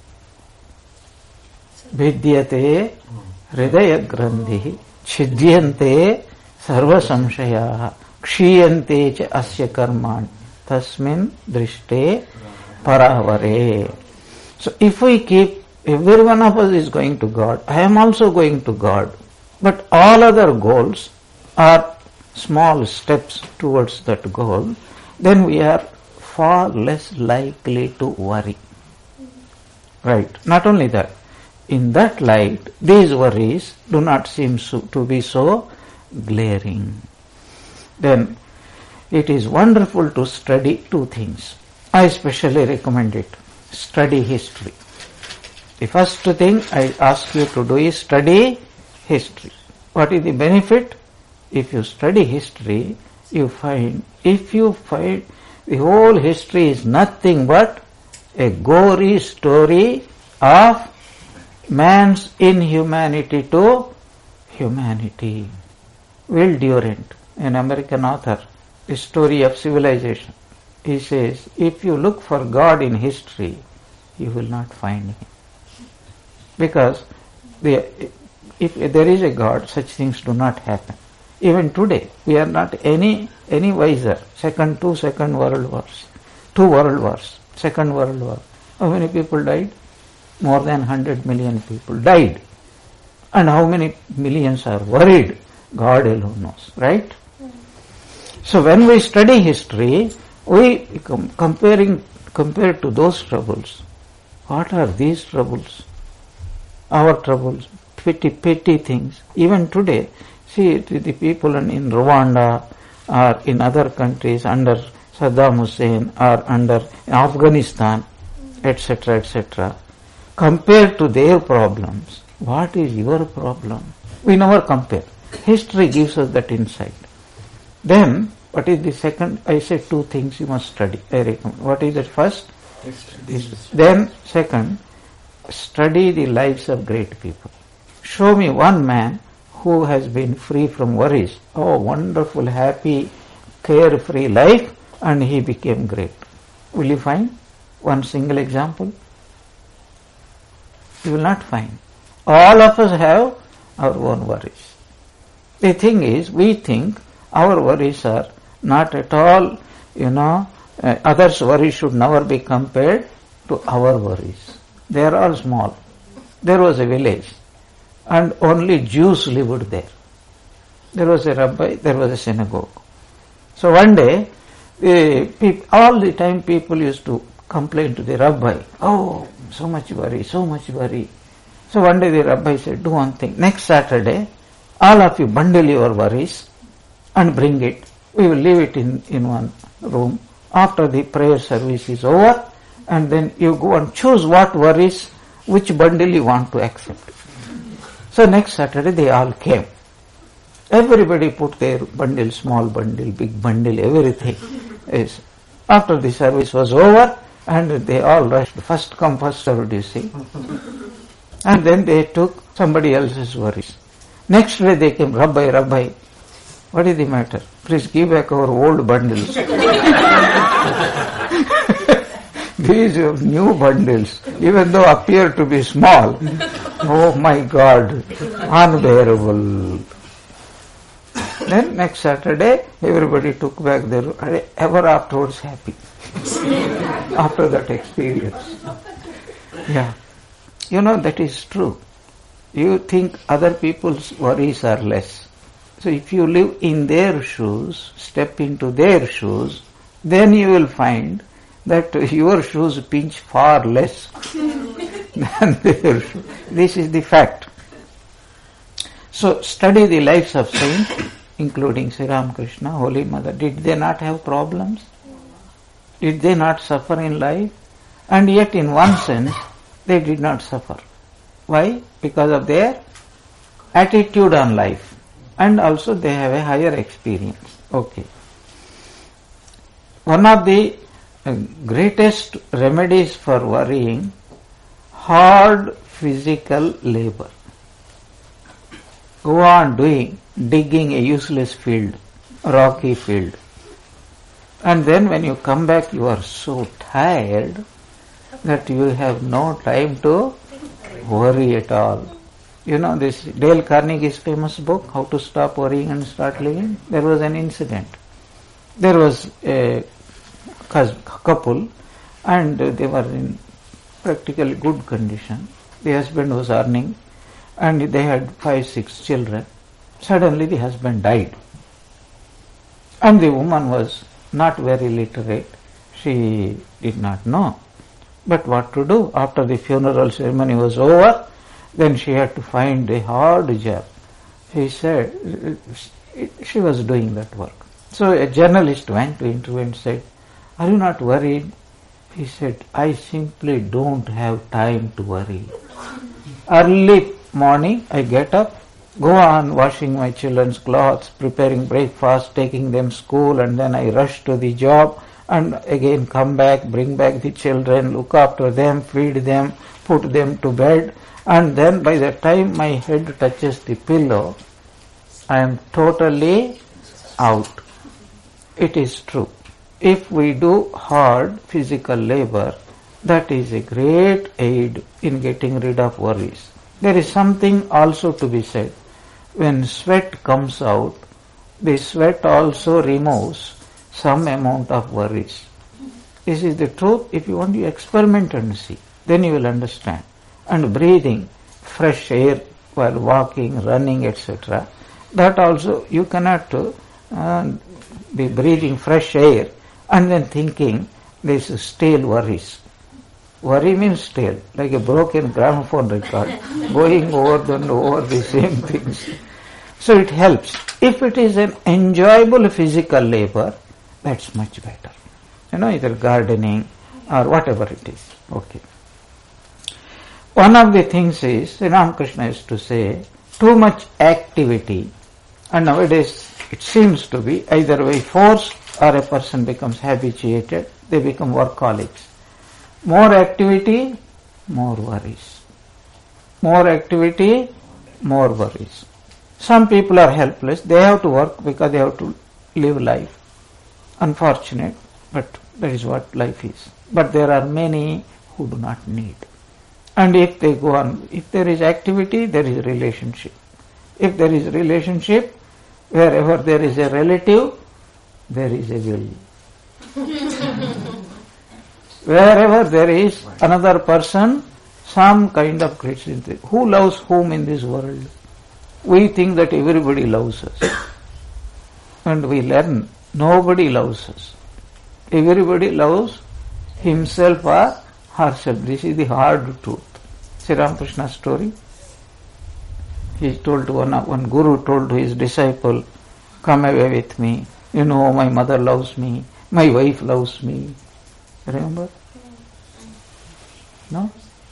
Vidyate hridaya grandhi chidyante sarva samshayaha kshiyante cha asya karman tasmin drishte paravare. So if we keep, every one of us is going to God, I am also going to God, but all other goals are small steps towards that goal, then we are far less likely to worry. Right. Not only that, in that light, these worries do not seem to be so glaring. Then it is wonderful to study 2 things. I especially recommend it. Study history. The first thing I ask you to do is study history. What is the benefit? If you study history, you find the whole history is nothing but a gory story of man's inhumanity to humanity. Will Durant, an American author, The Story of Civilization, he says, if you look for God in history, you will not find him. Because the If there is a God, such things do not happen. Even today, we are not any wiser. Second World Wars. 2 World Wars. Second World War. How many people died? More than 100 million people died. And how many millions are worried? God alone knows, right? So when we study history, we compared to those troubles. What are these troubles? Our troubles, petty things. Even today, see the people in Rwanda or in other countries under Saddam Hussein or under Afghanistan, etc., etc. Compared to their problems, what is your problem? We never compare. History gives us that insight. Then, what is the second? I said 2 things you must study. I recommend. What is the first? History. Then, second, study the lives of great people. Show me one man who has been free from worries. Oh, wonderful, happy, carefree life, and he became great. Will you find one single example? You will not find. All of us have our own worries. The thing is, we think our worries are not at all, others' worries should never be compared to our worries. They are all small. There was a village and only Jews lived there. There was a rabbi, there was a synagogue. So one day, all the time people used to complain to the rabbi, oh, so much worry. So one day the rabbi said, do one thing. Next Saturday, all of you bundle your worries and bring it. We will leave it in one room. After the prayer service is over, and then you go and choose what worries, which bundle you want to accept. So next Saturday they all came. Everybody put their bundle, small bundle, big bundle, everything. Yes. After the service was over, and they all rushed, first come, first served, you see. And then they took somebody else's worries. Next day they came, Rabbi, what is the matter? Please give back our old bundles. These are new bundles, even though appear to be small. Oh my God, unbearable. Then next Saturday, everybody took back their, ever afterwards happy. After that experience. Yeah. That is true. You think other people's worries are less. So if you live in their shoes, step into their shoes, then you will find that your shoes pinch far less than their shoes. This is the fact. So study the lives of saints, including Sri Ramakrishna, Holy Mother. Did they not have problems? Did they not suffer in life? And yet in one sense, they did not suffer. Why? Because of their attitude on life. And also they have a higher experience. Okay. One of the greatest remedies for worrying, hard physical labor. Go on digging a useless field, rocky field. And then when you come back, you are so tired that you have no time to worry at all. This Dale Carnegie's famous book, How to Stop Worrying and Start Living? There was an incident. There was a couple and they were in practically good condition. The husband was earning and they had 5-6 children. Suddenly the husband died. And the woman was not very literate. She did not know. But what to do? After the funeral ceremony was over, then she had to find a hard job. She said, she was doing that work. So a journalist went to interview and said, are you not worried? He said, I simply don't have time to worry. Early morning, I get up, go on washing my children's clothes, preparing breakfast, taking them to school, and then I rush to the job, and again come back, bring back the children, look after them, feed them, put them to bed, and then by the time my head touches the pillow, I am totally out. It is true. If we do hard physical labor, that is a great aid in getting rid of worries. There is something also to be said. When sweat comes out, the sweat also removes some amount of worries. This is the truth. If you want to experiment and see, then you will understand. And breathing fresh air while walking, running, etc. That also you cannot be breathing fresh air and then thinking this is stale worries. Worry means stale, like a broken gramophone record, going over and over the same things. So it helps. If it is an enjoyable physical labor, that's much better. Either gardening or whatever it is. Okay. One of the things is, Sri Ramakrishna used to say, too much activity, and nowadays it seems to be either by force or a person becomes habituated, they become workaholics. More activity, more worries. More activity, more worries. Some people are helpless, they have to work because they have to live life. Unfortunate, but that is what life is. But there are many who do not need. And if they go on, if there is activity, there is relationship. If there is relationship, wherever there is a relative, there is a will. Wherever there is another person, some kind of creation. Who loves whom in this world? We think that everybody loves us. And we learn, nobody loves us. Everybody loves himself or herself. This is the hard truth. Sri Ramakrishna's story. He told to one guru told to his disciple, come away with me. My mother loves me. My wife loves me. Remember? No?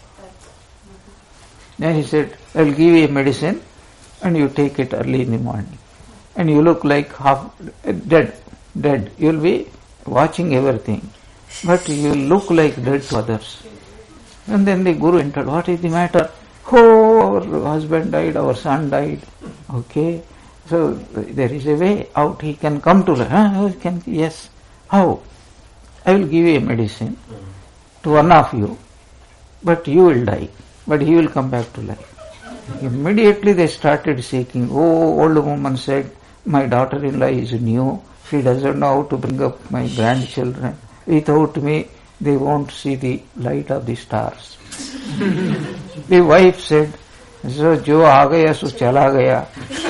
Then he said, I will give you a medicine and you take it early in the morning. And you look like half dead. You will be watching everything. But you will look like dead to others. And then the guru entered, what is the matter? Oh, our husband died, our son died. Okay. So there is a way out. He can come to life. Yes. How? I will give you a medicine to one of you, but you will die. But he will come back to life. Immediately they started seeking. Oh, old woman said, my daughter-in-law is new. She doesn't know how to bring up my grandchildren. Without me, they won't see the light of the stars. The wife said, so jo aa gaya so chala gaya.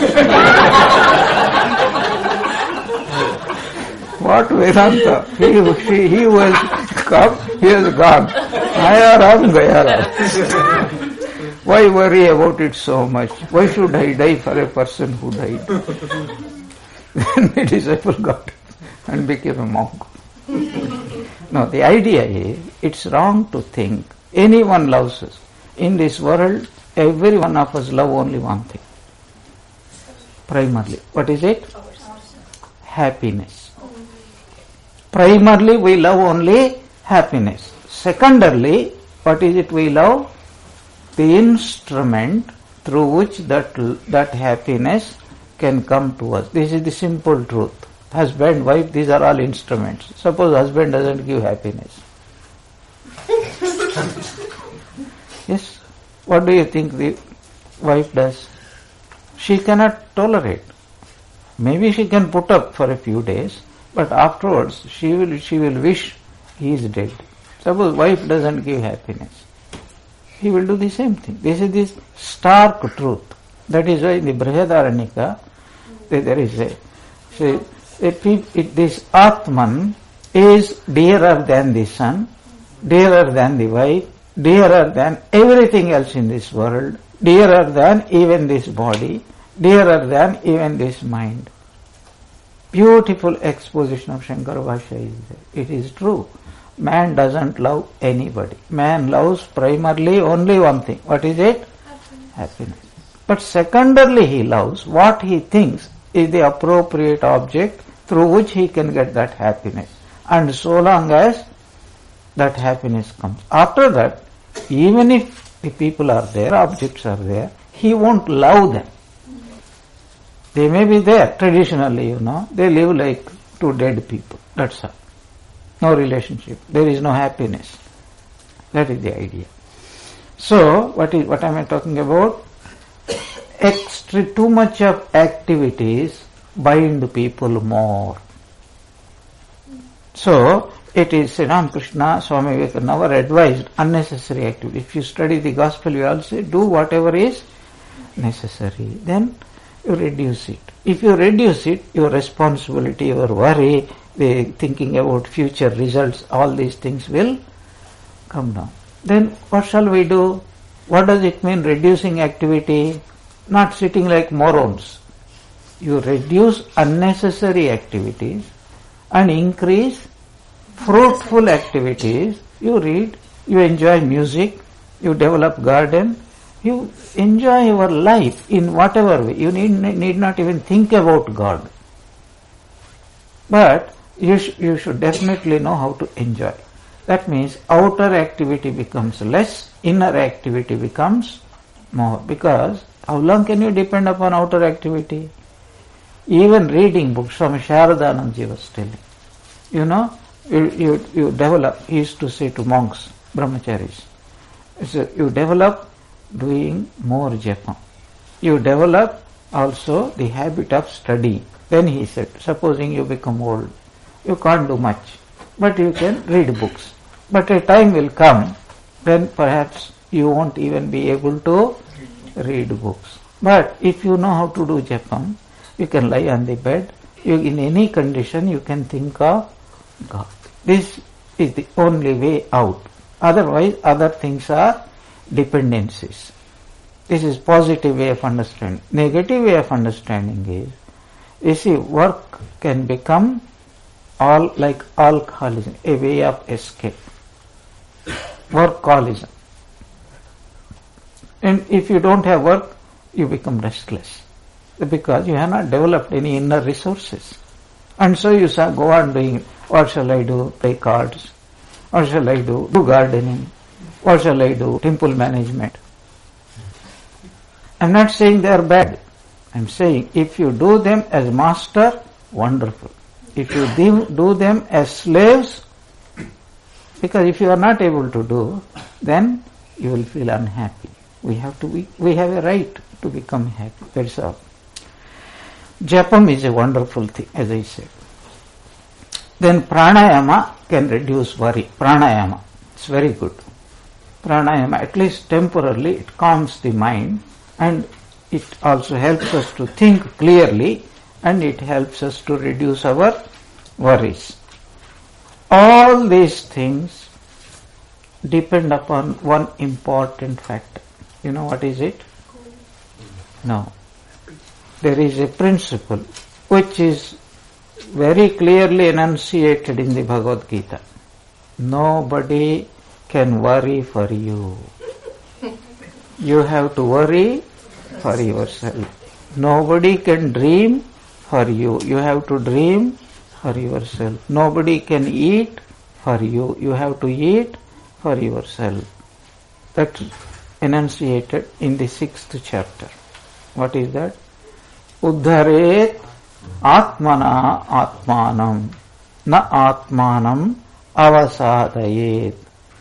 What Vedanta? He was come, he has gone. Aya Ram, Gaya Ram. Why worry about it so much? Why should I die for a person who died? Then the disciple got and became a monk. No, the idea is, it's wrong to think anyone loves us. In this world, every one of us love only one thing. Primarily. What is it? Happiness. Primarily, we love only happiness. Secondarily, what is it we love? The instrument through which that happiness can come to us. This is the simple truth. Husband, wife, these are all instruments. Suppose husband doesn't give happiness. Yes? What do you think the wife does? She cannot tolerate. Maybe she can put up for a few days, but afterwards she will wish he is dead. Suppose wife doesn't give happiness. He will do the same thing. This is the stark truth. That is why in the Brihadaranyaka there is this Atman is dearer than the son, dearer than the wife, dearer than everything else in this world, dearer than even this body, dearer than even this mind. Beautiful exposition of Shankara Bhashya is there. It is true. Man doesn't love anybody. Man loves primarily only one thing. What is it? Happiness. But secondarily he loves what he thinks is the appropriate object through which he can get that happiness. And so long as that happiness comes. After that, even if the people are there, objects are there, he won't love them. They may be there traditionally, they live like two dead people. That's all. No relationship. There is no happiness. That is the idea. So, what am I talking about? Too much of activities bind people more. So, it is Sri Ramakrishna, Swami Vivekananda never advised unnecessary activity. If you study the gospel, you also do whatever is necessary. Then you reduce it. If you reduce it, your responsibility, your worry, the thinking about future results, all these things will come down. Then what shall we do? What does it mean reducing activity? Not sitting like morons. You reduce unnecessary activities and increase fruitful activities. You read, you enjoy music, you develop garden, you enjoy your life in whatever way. You need not even think about God. But you should definitely know how to enjoy. That means outer activity becomes less, inner activity becomes more. Because how long can you depend upon outer activity? Even reading books, Swami Sharadanand was telling. You develop, he used to say to monks, brahmacharis, so you develop doing more japa. You develop also the habit of study. Then he said, supposing you become old, you can't do much, but you can read books. But a time will come when perhaps you won't even be able to read books. But if you know how to do japam, you can lie on the bed, in any condition you can think of God. This is the only way out. Otherwise, other things are dependencies. This is positive way of understanding. Negative way of understanding is, you see, work can become all like alcoholism, a way of escape. Workaholism. And if you don't have work, you become restless. Because you have not developed any inner resources. And so you go on doing, what shall I do? Play cards. What shall I do? Do gardening. What shall I do? Temple management. I am not saying they are bad. I am saying if you do them as master, wonderful. If you do them as slaves, because if you are not able to do, then you will feel unhappy. We have a right to become happy. That's all. Japam is a wonderful thing, as I said. Then pranayama can reduce worry. Pranayama, it's very good. Pranayama, at least temporarily, it calms the mind and it also helps us to think clearly and it helps us to reduce our worries. All these things depend upon one important factor. You know what is it? No. There is a principle which is very clearly enunciated in the Bhagavad Gita. Nobody can worry for you. You have to worry for yourself. Nobody can dream for you. You have to dream for yourself. Nobody can eat for you. You have to eat for yourself. That's enunciated in the 6th chapter. What is that? Uddharet atmana atmanam na atmanam avasadayet.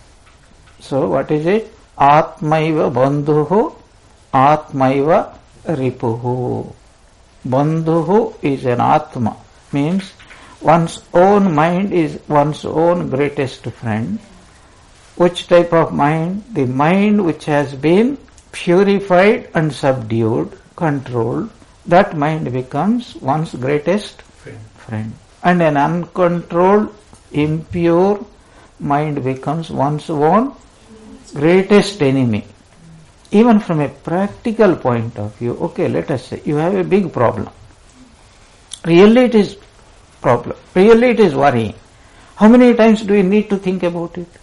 So what is it? Atmaiva bandhuhu atmaiva ripuhu. Bandhuhu is an atma, means one's own mind is one's own greatest friend. Which type of mind? The mind which has been purified and subdued, controlled, that mind becomes one's greatest friend. And an uncontrolled, impure mind becomes one's own greatest enemy. Even from a practical point of view, okay, let us say you have a big problem. Really it is problem. Really it is worrying. How many times do you need to think about it?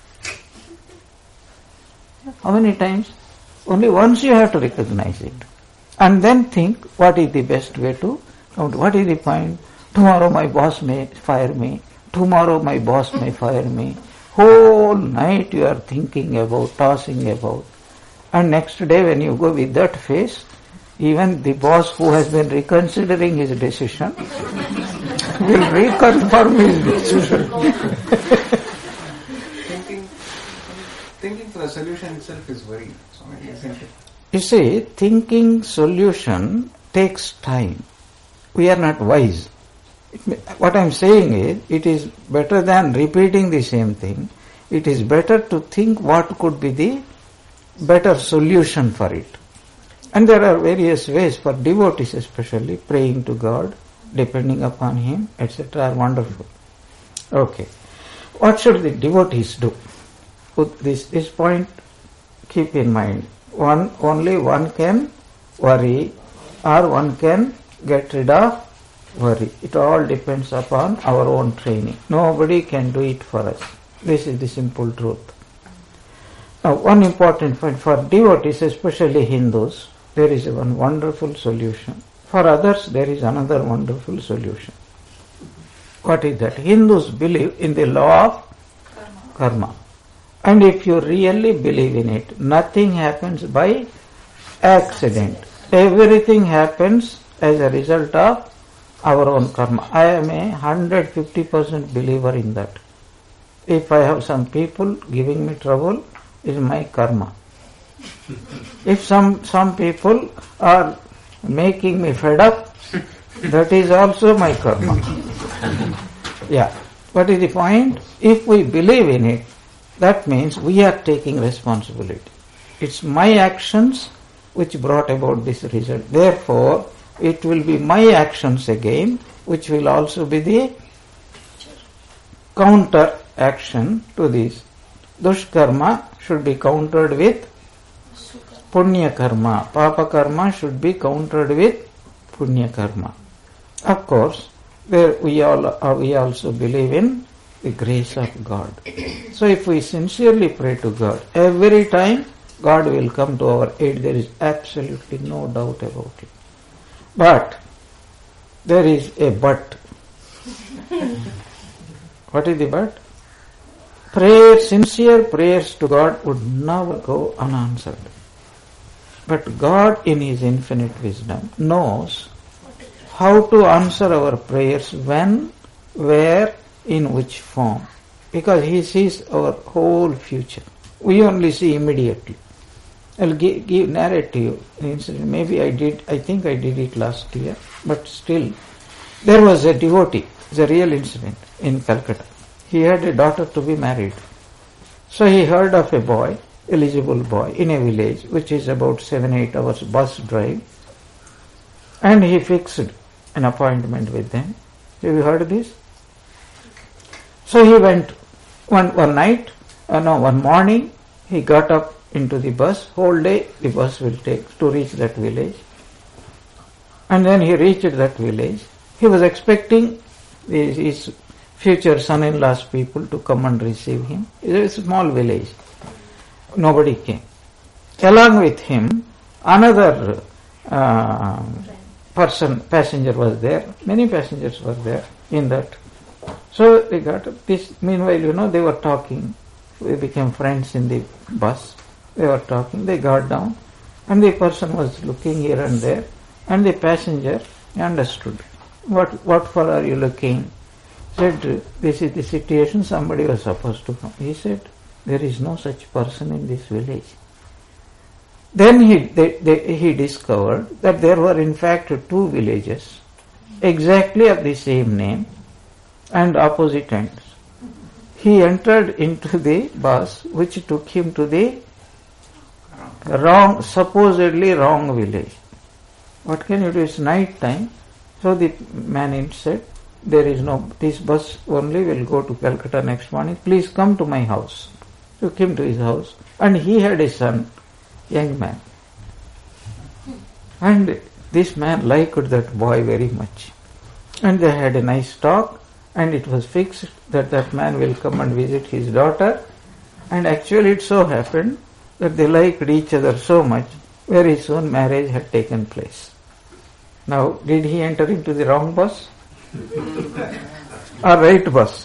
How many times? Only once you have to recognize it. And then think what is the best way to come to. What is the point? Tomorrow my boss may fire me. Tomorrow my boss may fire me. Whole night you are thinking about, tossing about. And next day when you go with that face, even the boss who has been reconsidering his decision will reconfirm his decision. Thinking for a solution itself is worry. So isn't it? You see, thinking solution takes time. We are not wise. What I am saying is, it is better than repeating the same thing. It is better to think what could be the better solution for it. And there are various ways for devotees especially, praying to God, depending upon Him, etc. are wonderful. Okay. What should the devotees do? Put this point, keep in mind. Only one can worry, or one can get rid of worry. It all depends upon our own training. Nobody can do it for us. This is the simple truth. Now, one important point for devotees, especially Hindus, there is one wonderful solution. For others, there is another wonderful solution. What is that? Hindus believe in the law of karma. And if you really believe in it, nothing happens by accident. Everything happens as a result of our own karma. I am a 150% believer in that. If I have some people giving me trouble, it is my karma. If some people are making me fed up, that is also my karma. Yeah. What is the point? If we believe in it, that means we are taking responsibility. It's my actions which brought about this result. Therefore, it will be my actions again, which will also be the counter action to this. Dushkarma should be countered with punya karma. Papa karma should be countered with punya karma. Of course, we also believe in the grace of God. So if we sincerely pray to God, every time God will come to our aid. There is absolutely no doubt about it. But there is a but. What is the but? Sincere prayers to God would never go unanswered. But God in His infinite wisdom knows how to answer our prayers when, where, in which form. Because He sees our whole future. We only see immediately. I'll narrate to you the incident. Maybe I think I did it last year, but still. There was a devotee, it's a real incident in Calcutta. He had a daughter to be married. So he heard of a boy, eligible boy, in a village, which is about 7-8 hours bus drive. And he fixed an appointment with them. Have you heard this? So he went one morning, he got up into the bus. Whole day the bus will take to reach that village. And then he reached that village. He was expecting his future son-in-law's people to come and receive him. It is a small village. Nobody came. Along with him, another passenger was there. Many passengers were there in that. So they got this. Meanwhile, they were talking. We became friends in the bus. They were talking. They got down, and the person was looking here and there, and the passenger understood. What for are you looking? Said, this is the situation. Somebody was supposed to come. He said, there is no such person in this village. Then he discovered that there were in fact 2 villages exactly of the same name and opposite ends. He entered into the bus which took him to the supposedly wrong village. What can you do? It's night time. So the man said, this bus only will go to Calcutta next morning. Please come to my house. Took him to his house. And he had a son, young man. And this man liked that boy very much. And they had a nice talk, and it was fixed that man will come and visit his daughter. And actually it so happened that they liked each other so much, very soon marriage had taken place. Now, did he enter into the wrong bus? Or right bus?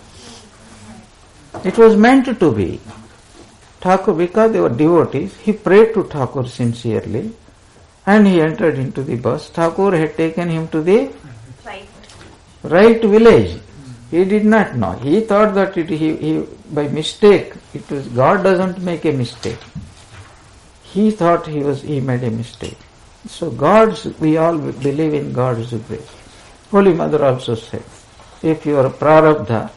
It was meant to be. Thakur, because they were devotees, he prayed to Thakur sincerely, and he entered into the bus. Thakur had taken him to the right village. He did not know. He thought that by mistake. It was God doesn't make a mistake. He thought he made a mistake. So we all believe in God's grace. Holy Mother also said, if your prarabdha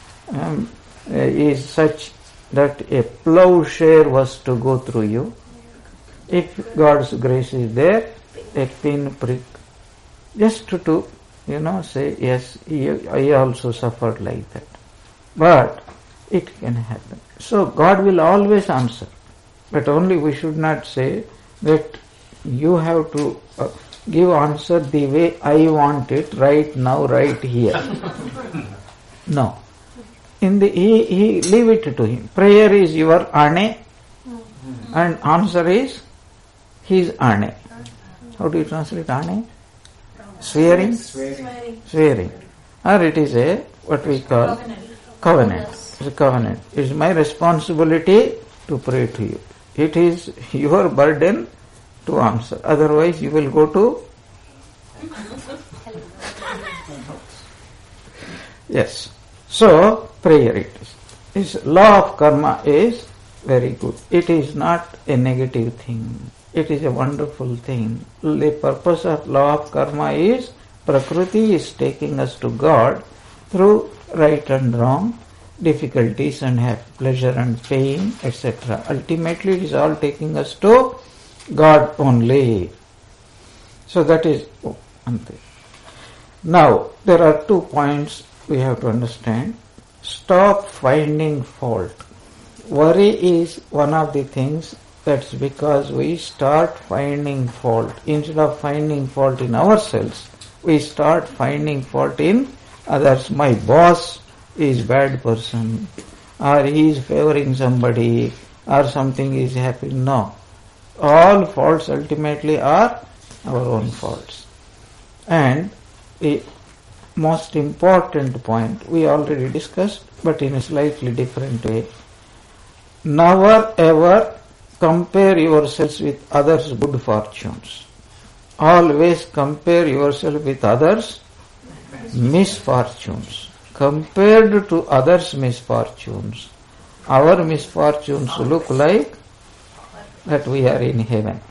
is such that a plowshare was to go through you, if God's grace is there, a pin prick, just to say, yes, I also suffered like that. But it can happen. So God will always answer. But only we should not say that you have to give answer the way I want it right now, right here. No. He leave it to him. Prayer is your ane and answer is his ane. How do you translate ane? Swearing? Swearing. Or it is what we call covenant. It's a covenant. It is my responsibility to pray to you. It is your burden to answer. Otherwise you will go to yes. So prayer it is. This law of karma is very good. It is not a negative thing. It is a wonderful thing. The purpose of law of karma is Prakriti is taking us to God through right and wrong, difficulties and pleasure and pain, etc. Ultimately it is all taking us to God only. So that is one thing. Now there are 2 points we have to understand. Stop finding fault. Worry is one of the things that's because we start finding fault. Instead of finding fault in ourselves, we start finding fault in others. My boss is bad person, or he is favoring somebody, or something is happening. No. All faults ultimately are our own faults. And the most important point we already discussed, but in a slightly different way. Never ever compare yourselves with others' good fortunes. Always compare yourself with others' misfortunes. Compared to others' misfortunes, our misfortunes look like that we are in heaven.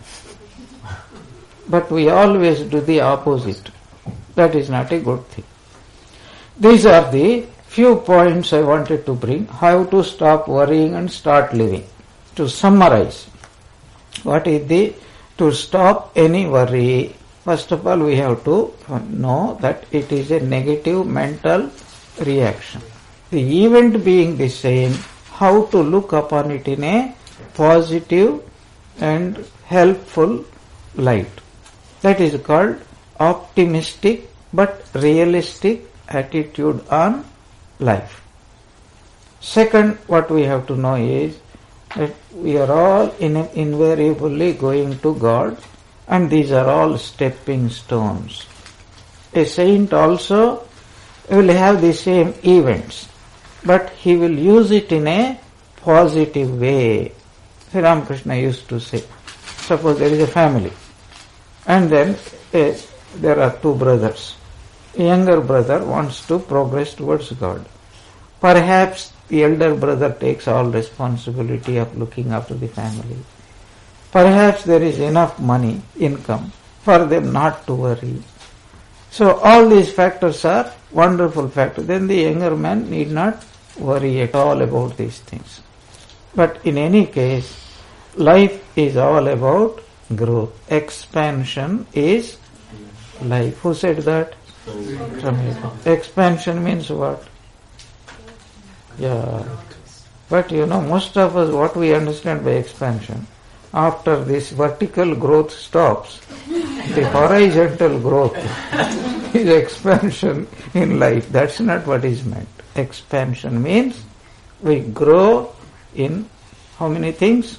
But we always do the opposite. That is not a good thing. These are the few points I wanted to bring. How to stop worrying and start living. To summarize, what is to stop any worry? First of all, we have to know that it is a negative mental reaction. The event being the same, how to look upon it in a positive and helpful light. That is called optimistic but realistic attitude on life. Second, what we have to know is that we are all invariably going to God, and these are all stepping stones. A saint also will have the same events, but he will use it in a positive way. Sri Ramakrishna used to say, suppose there is a family, and then there are 2 brothers. A younger brother wants to progress towards God. Perhaps the elder brother takes all responsibility of looking after the family. Perhaps there is enough money, income, for them not to worry. So all these factors are wonderful factors. Then the younger man need not worry at all about these things. But in any case, life is all about growth. Expansion is life. Who said that? Expansion means what? Yeah. But most of us, what we understand by expansion, after this vertical growth stops, the horizontal growth is expansion in life. That's not what is meant. Expansion means we grow in how many things?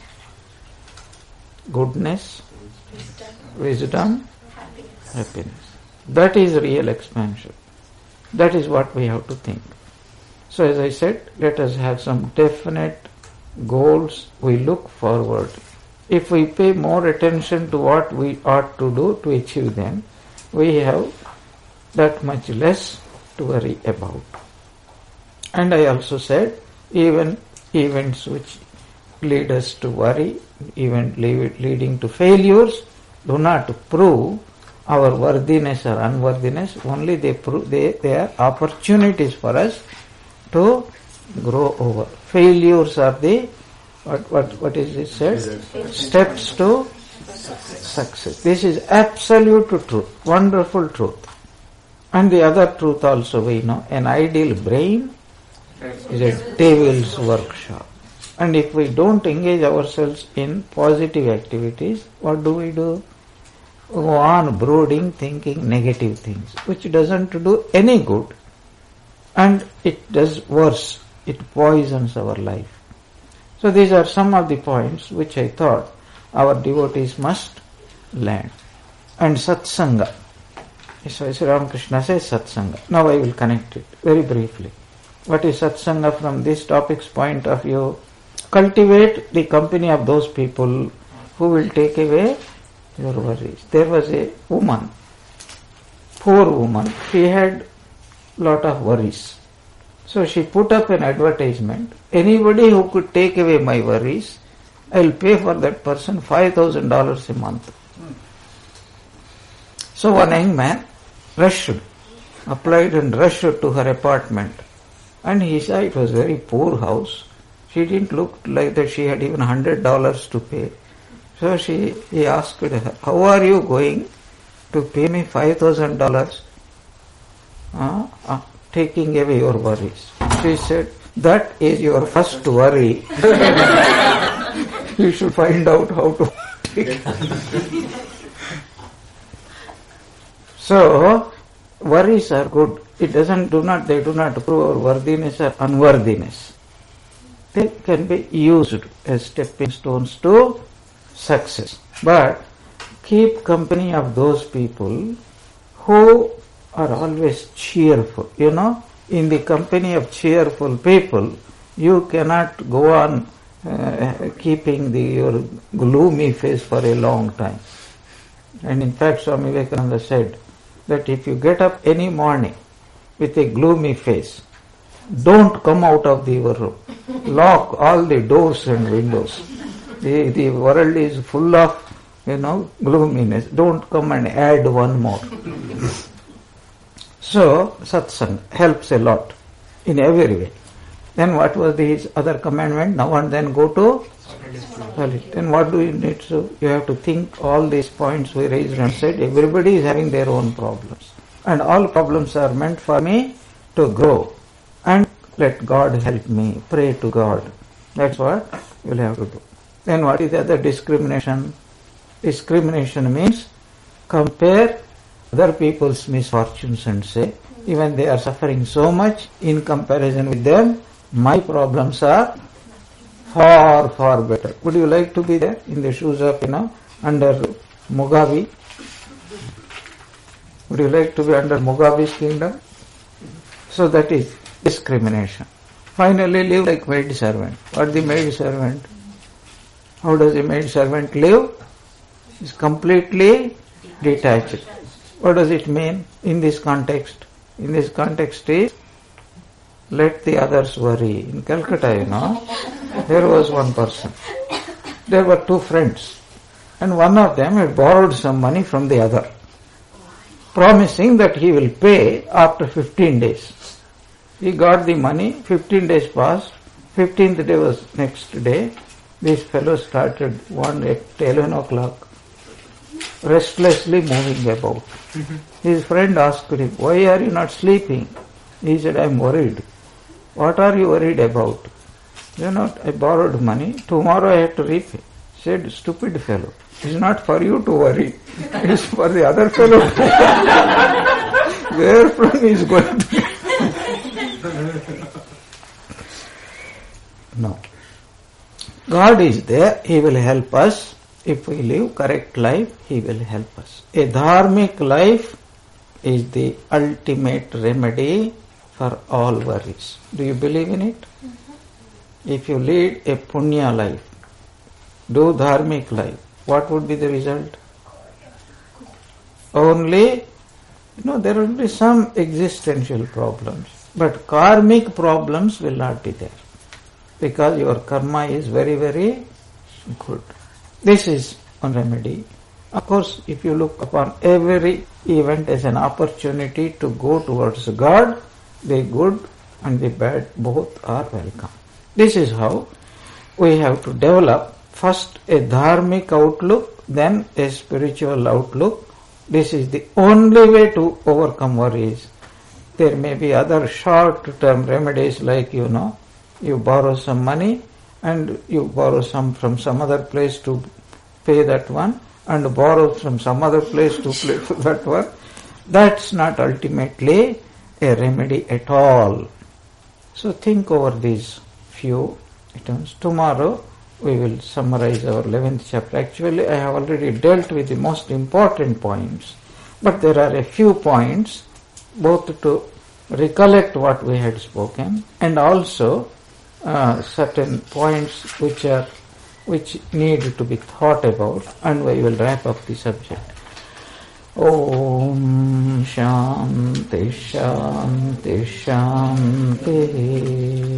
Goodness, wisdom, happiness. That is real expansion. That is what we have to think. So as I said, let us have some definite goals we look forward. If we pay more attention to what we ought to do to achieve them, we have that much less to worry about. And I also said, even events which lead us to worry, even leading to failures, do not prove our worthiness or unworthiness. Only they prove they are opportunities for us to grow over. Failures are the what is it said? Steps to success. This is absolute truth, wonderful truth. And the other truth also we know, an idle brain is a devil's workshop. And if we don't engage ourselves in positive activities, what do? We go on brooding, thinking negative things, which doesn't do any good, and it does worse. It poisons our life. So these are some of the points which I thought our devotees must learn. And satsanga. So Sri Ramakrishna says satsanga. Now I will connect it very briefly. What is satsanga from this topic's point of view? Cultivate the company of those people who will take away your worries. There was a woman, poor woman, she had lot of worries. So she put up an advertisement, anybody who could take away my worries, I will pay for that person $5,000 a month. So one young man applied and rushed to her apartment, and he saw it was a very poor house. She didn't look like that she had even $100 to pay. So he asked her, how are you going to pay me $5,000 taking away your worries? She said, that is your first worry. You should find out how to take it. So, worries are good. They do not prove our worthiness or unworthiness. They can be used as stepping stones to success. But keep company of those people who are always cheerful. In the company of cheerful people, you cannot go on keeping your gloomy face for a long time. And in fact, Swami Vivekananda said that if you get up any morning with a gloomy face, don't come out of your room. Lock all the doors and windows. The world is full of, gloominess. Don't come and add one more. So, satsang helps a lot in every way. Then what was his other commandment? Now and then go to solitude. Then what do you need to? You have to think all these points we raised and said. Everybody is having their own problems. And all problems are meant for me to grow. And let God help me. Pray to God. That's what you will have to do. Then what is the other discrimination? Discrimination means compare other people's misfortunes and say, even they are suffering so much, in comparison with them, my problems are far, far better. Would you like to be there in the shoes of, under Mugabe? Would you like to be under Mugabe's kingdom? So that is discrimination. Finally, live like maid servant. What is the maid servant? How does the maid servant live? Is completely detached. What does it mean in this context? In this context is, let the others worry. In Calcutta, there was one person. There were two friends. And one of them had borrowed some money from the other, promising that he will pay after 15 days. He got the money, 15 days passed, 15th day was next day. This fellow started at 11 o'clock, restlessly moving about. His friend asked him, why are you not sleeping? He said, I am worried. What are you worried about? I borrowed money, tomorrow I have to repay. He said, stupid fellow, it is not for you to worry, it is for the other fellow. Where from he is going to? No. God is there, He will help us. If we live correct life, He will help us. A dharmic life is the ultimate remedy for all worries. Do you believe in it? If you lead a punya life, do dharmic life, what would be the result? Only, there will be some existential problems, but karmic problems will not be there. because your karma is very, very good. This is one remedy. Of course, if you look upon every event as an opportunity to go towards God, the good and the bad both are welcome. This is how we have to develop first a dharmic outlook, then a spiritual outlook. This is the only way to overcome worries. There may be other short-term remedies like, you borrow some money and you borrow some from some other place to pay that one, and borrow from some other place to pay for that one. That's not ultimately a remedy at all. So think over these few items. Tomorrow we will summarize our 11th chapter. Actually, I have already dealt with the most important points, but there are a few points both to recollect what we had spoken and also certain points which need to be thought about, and we will wrap up the subject. Om Shanti Shanti Shanti.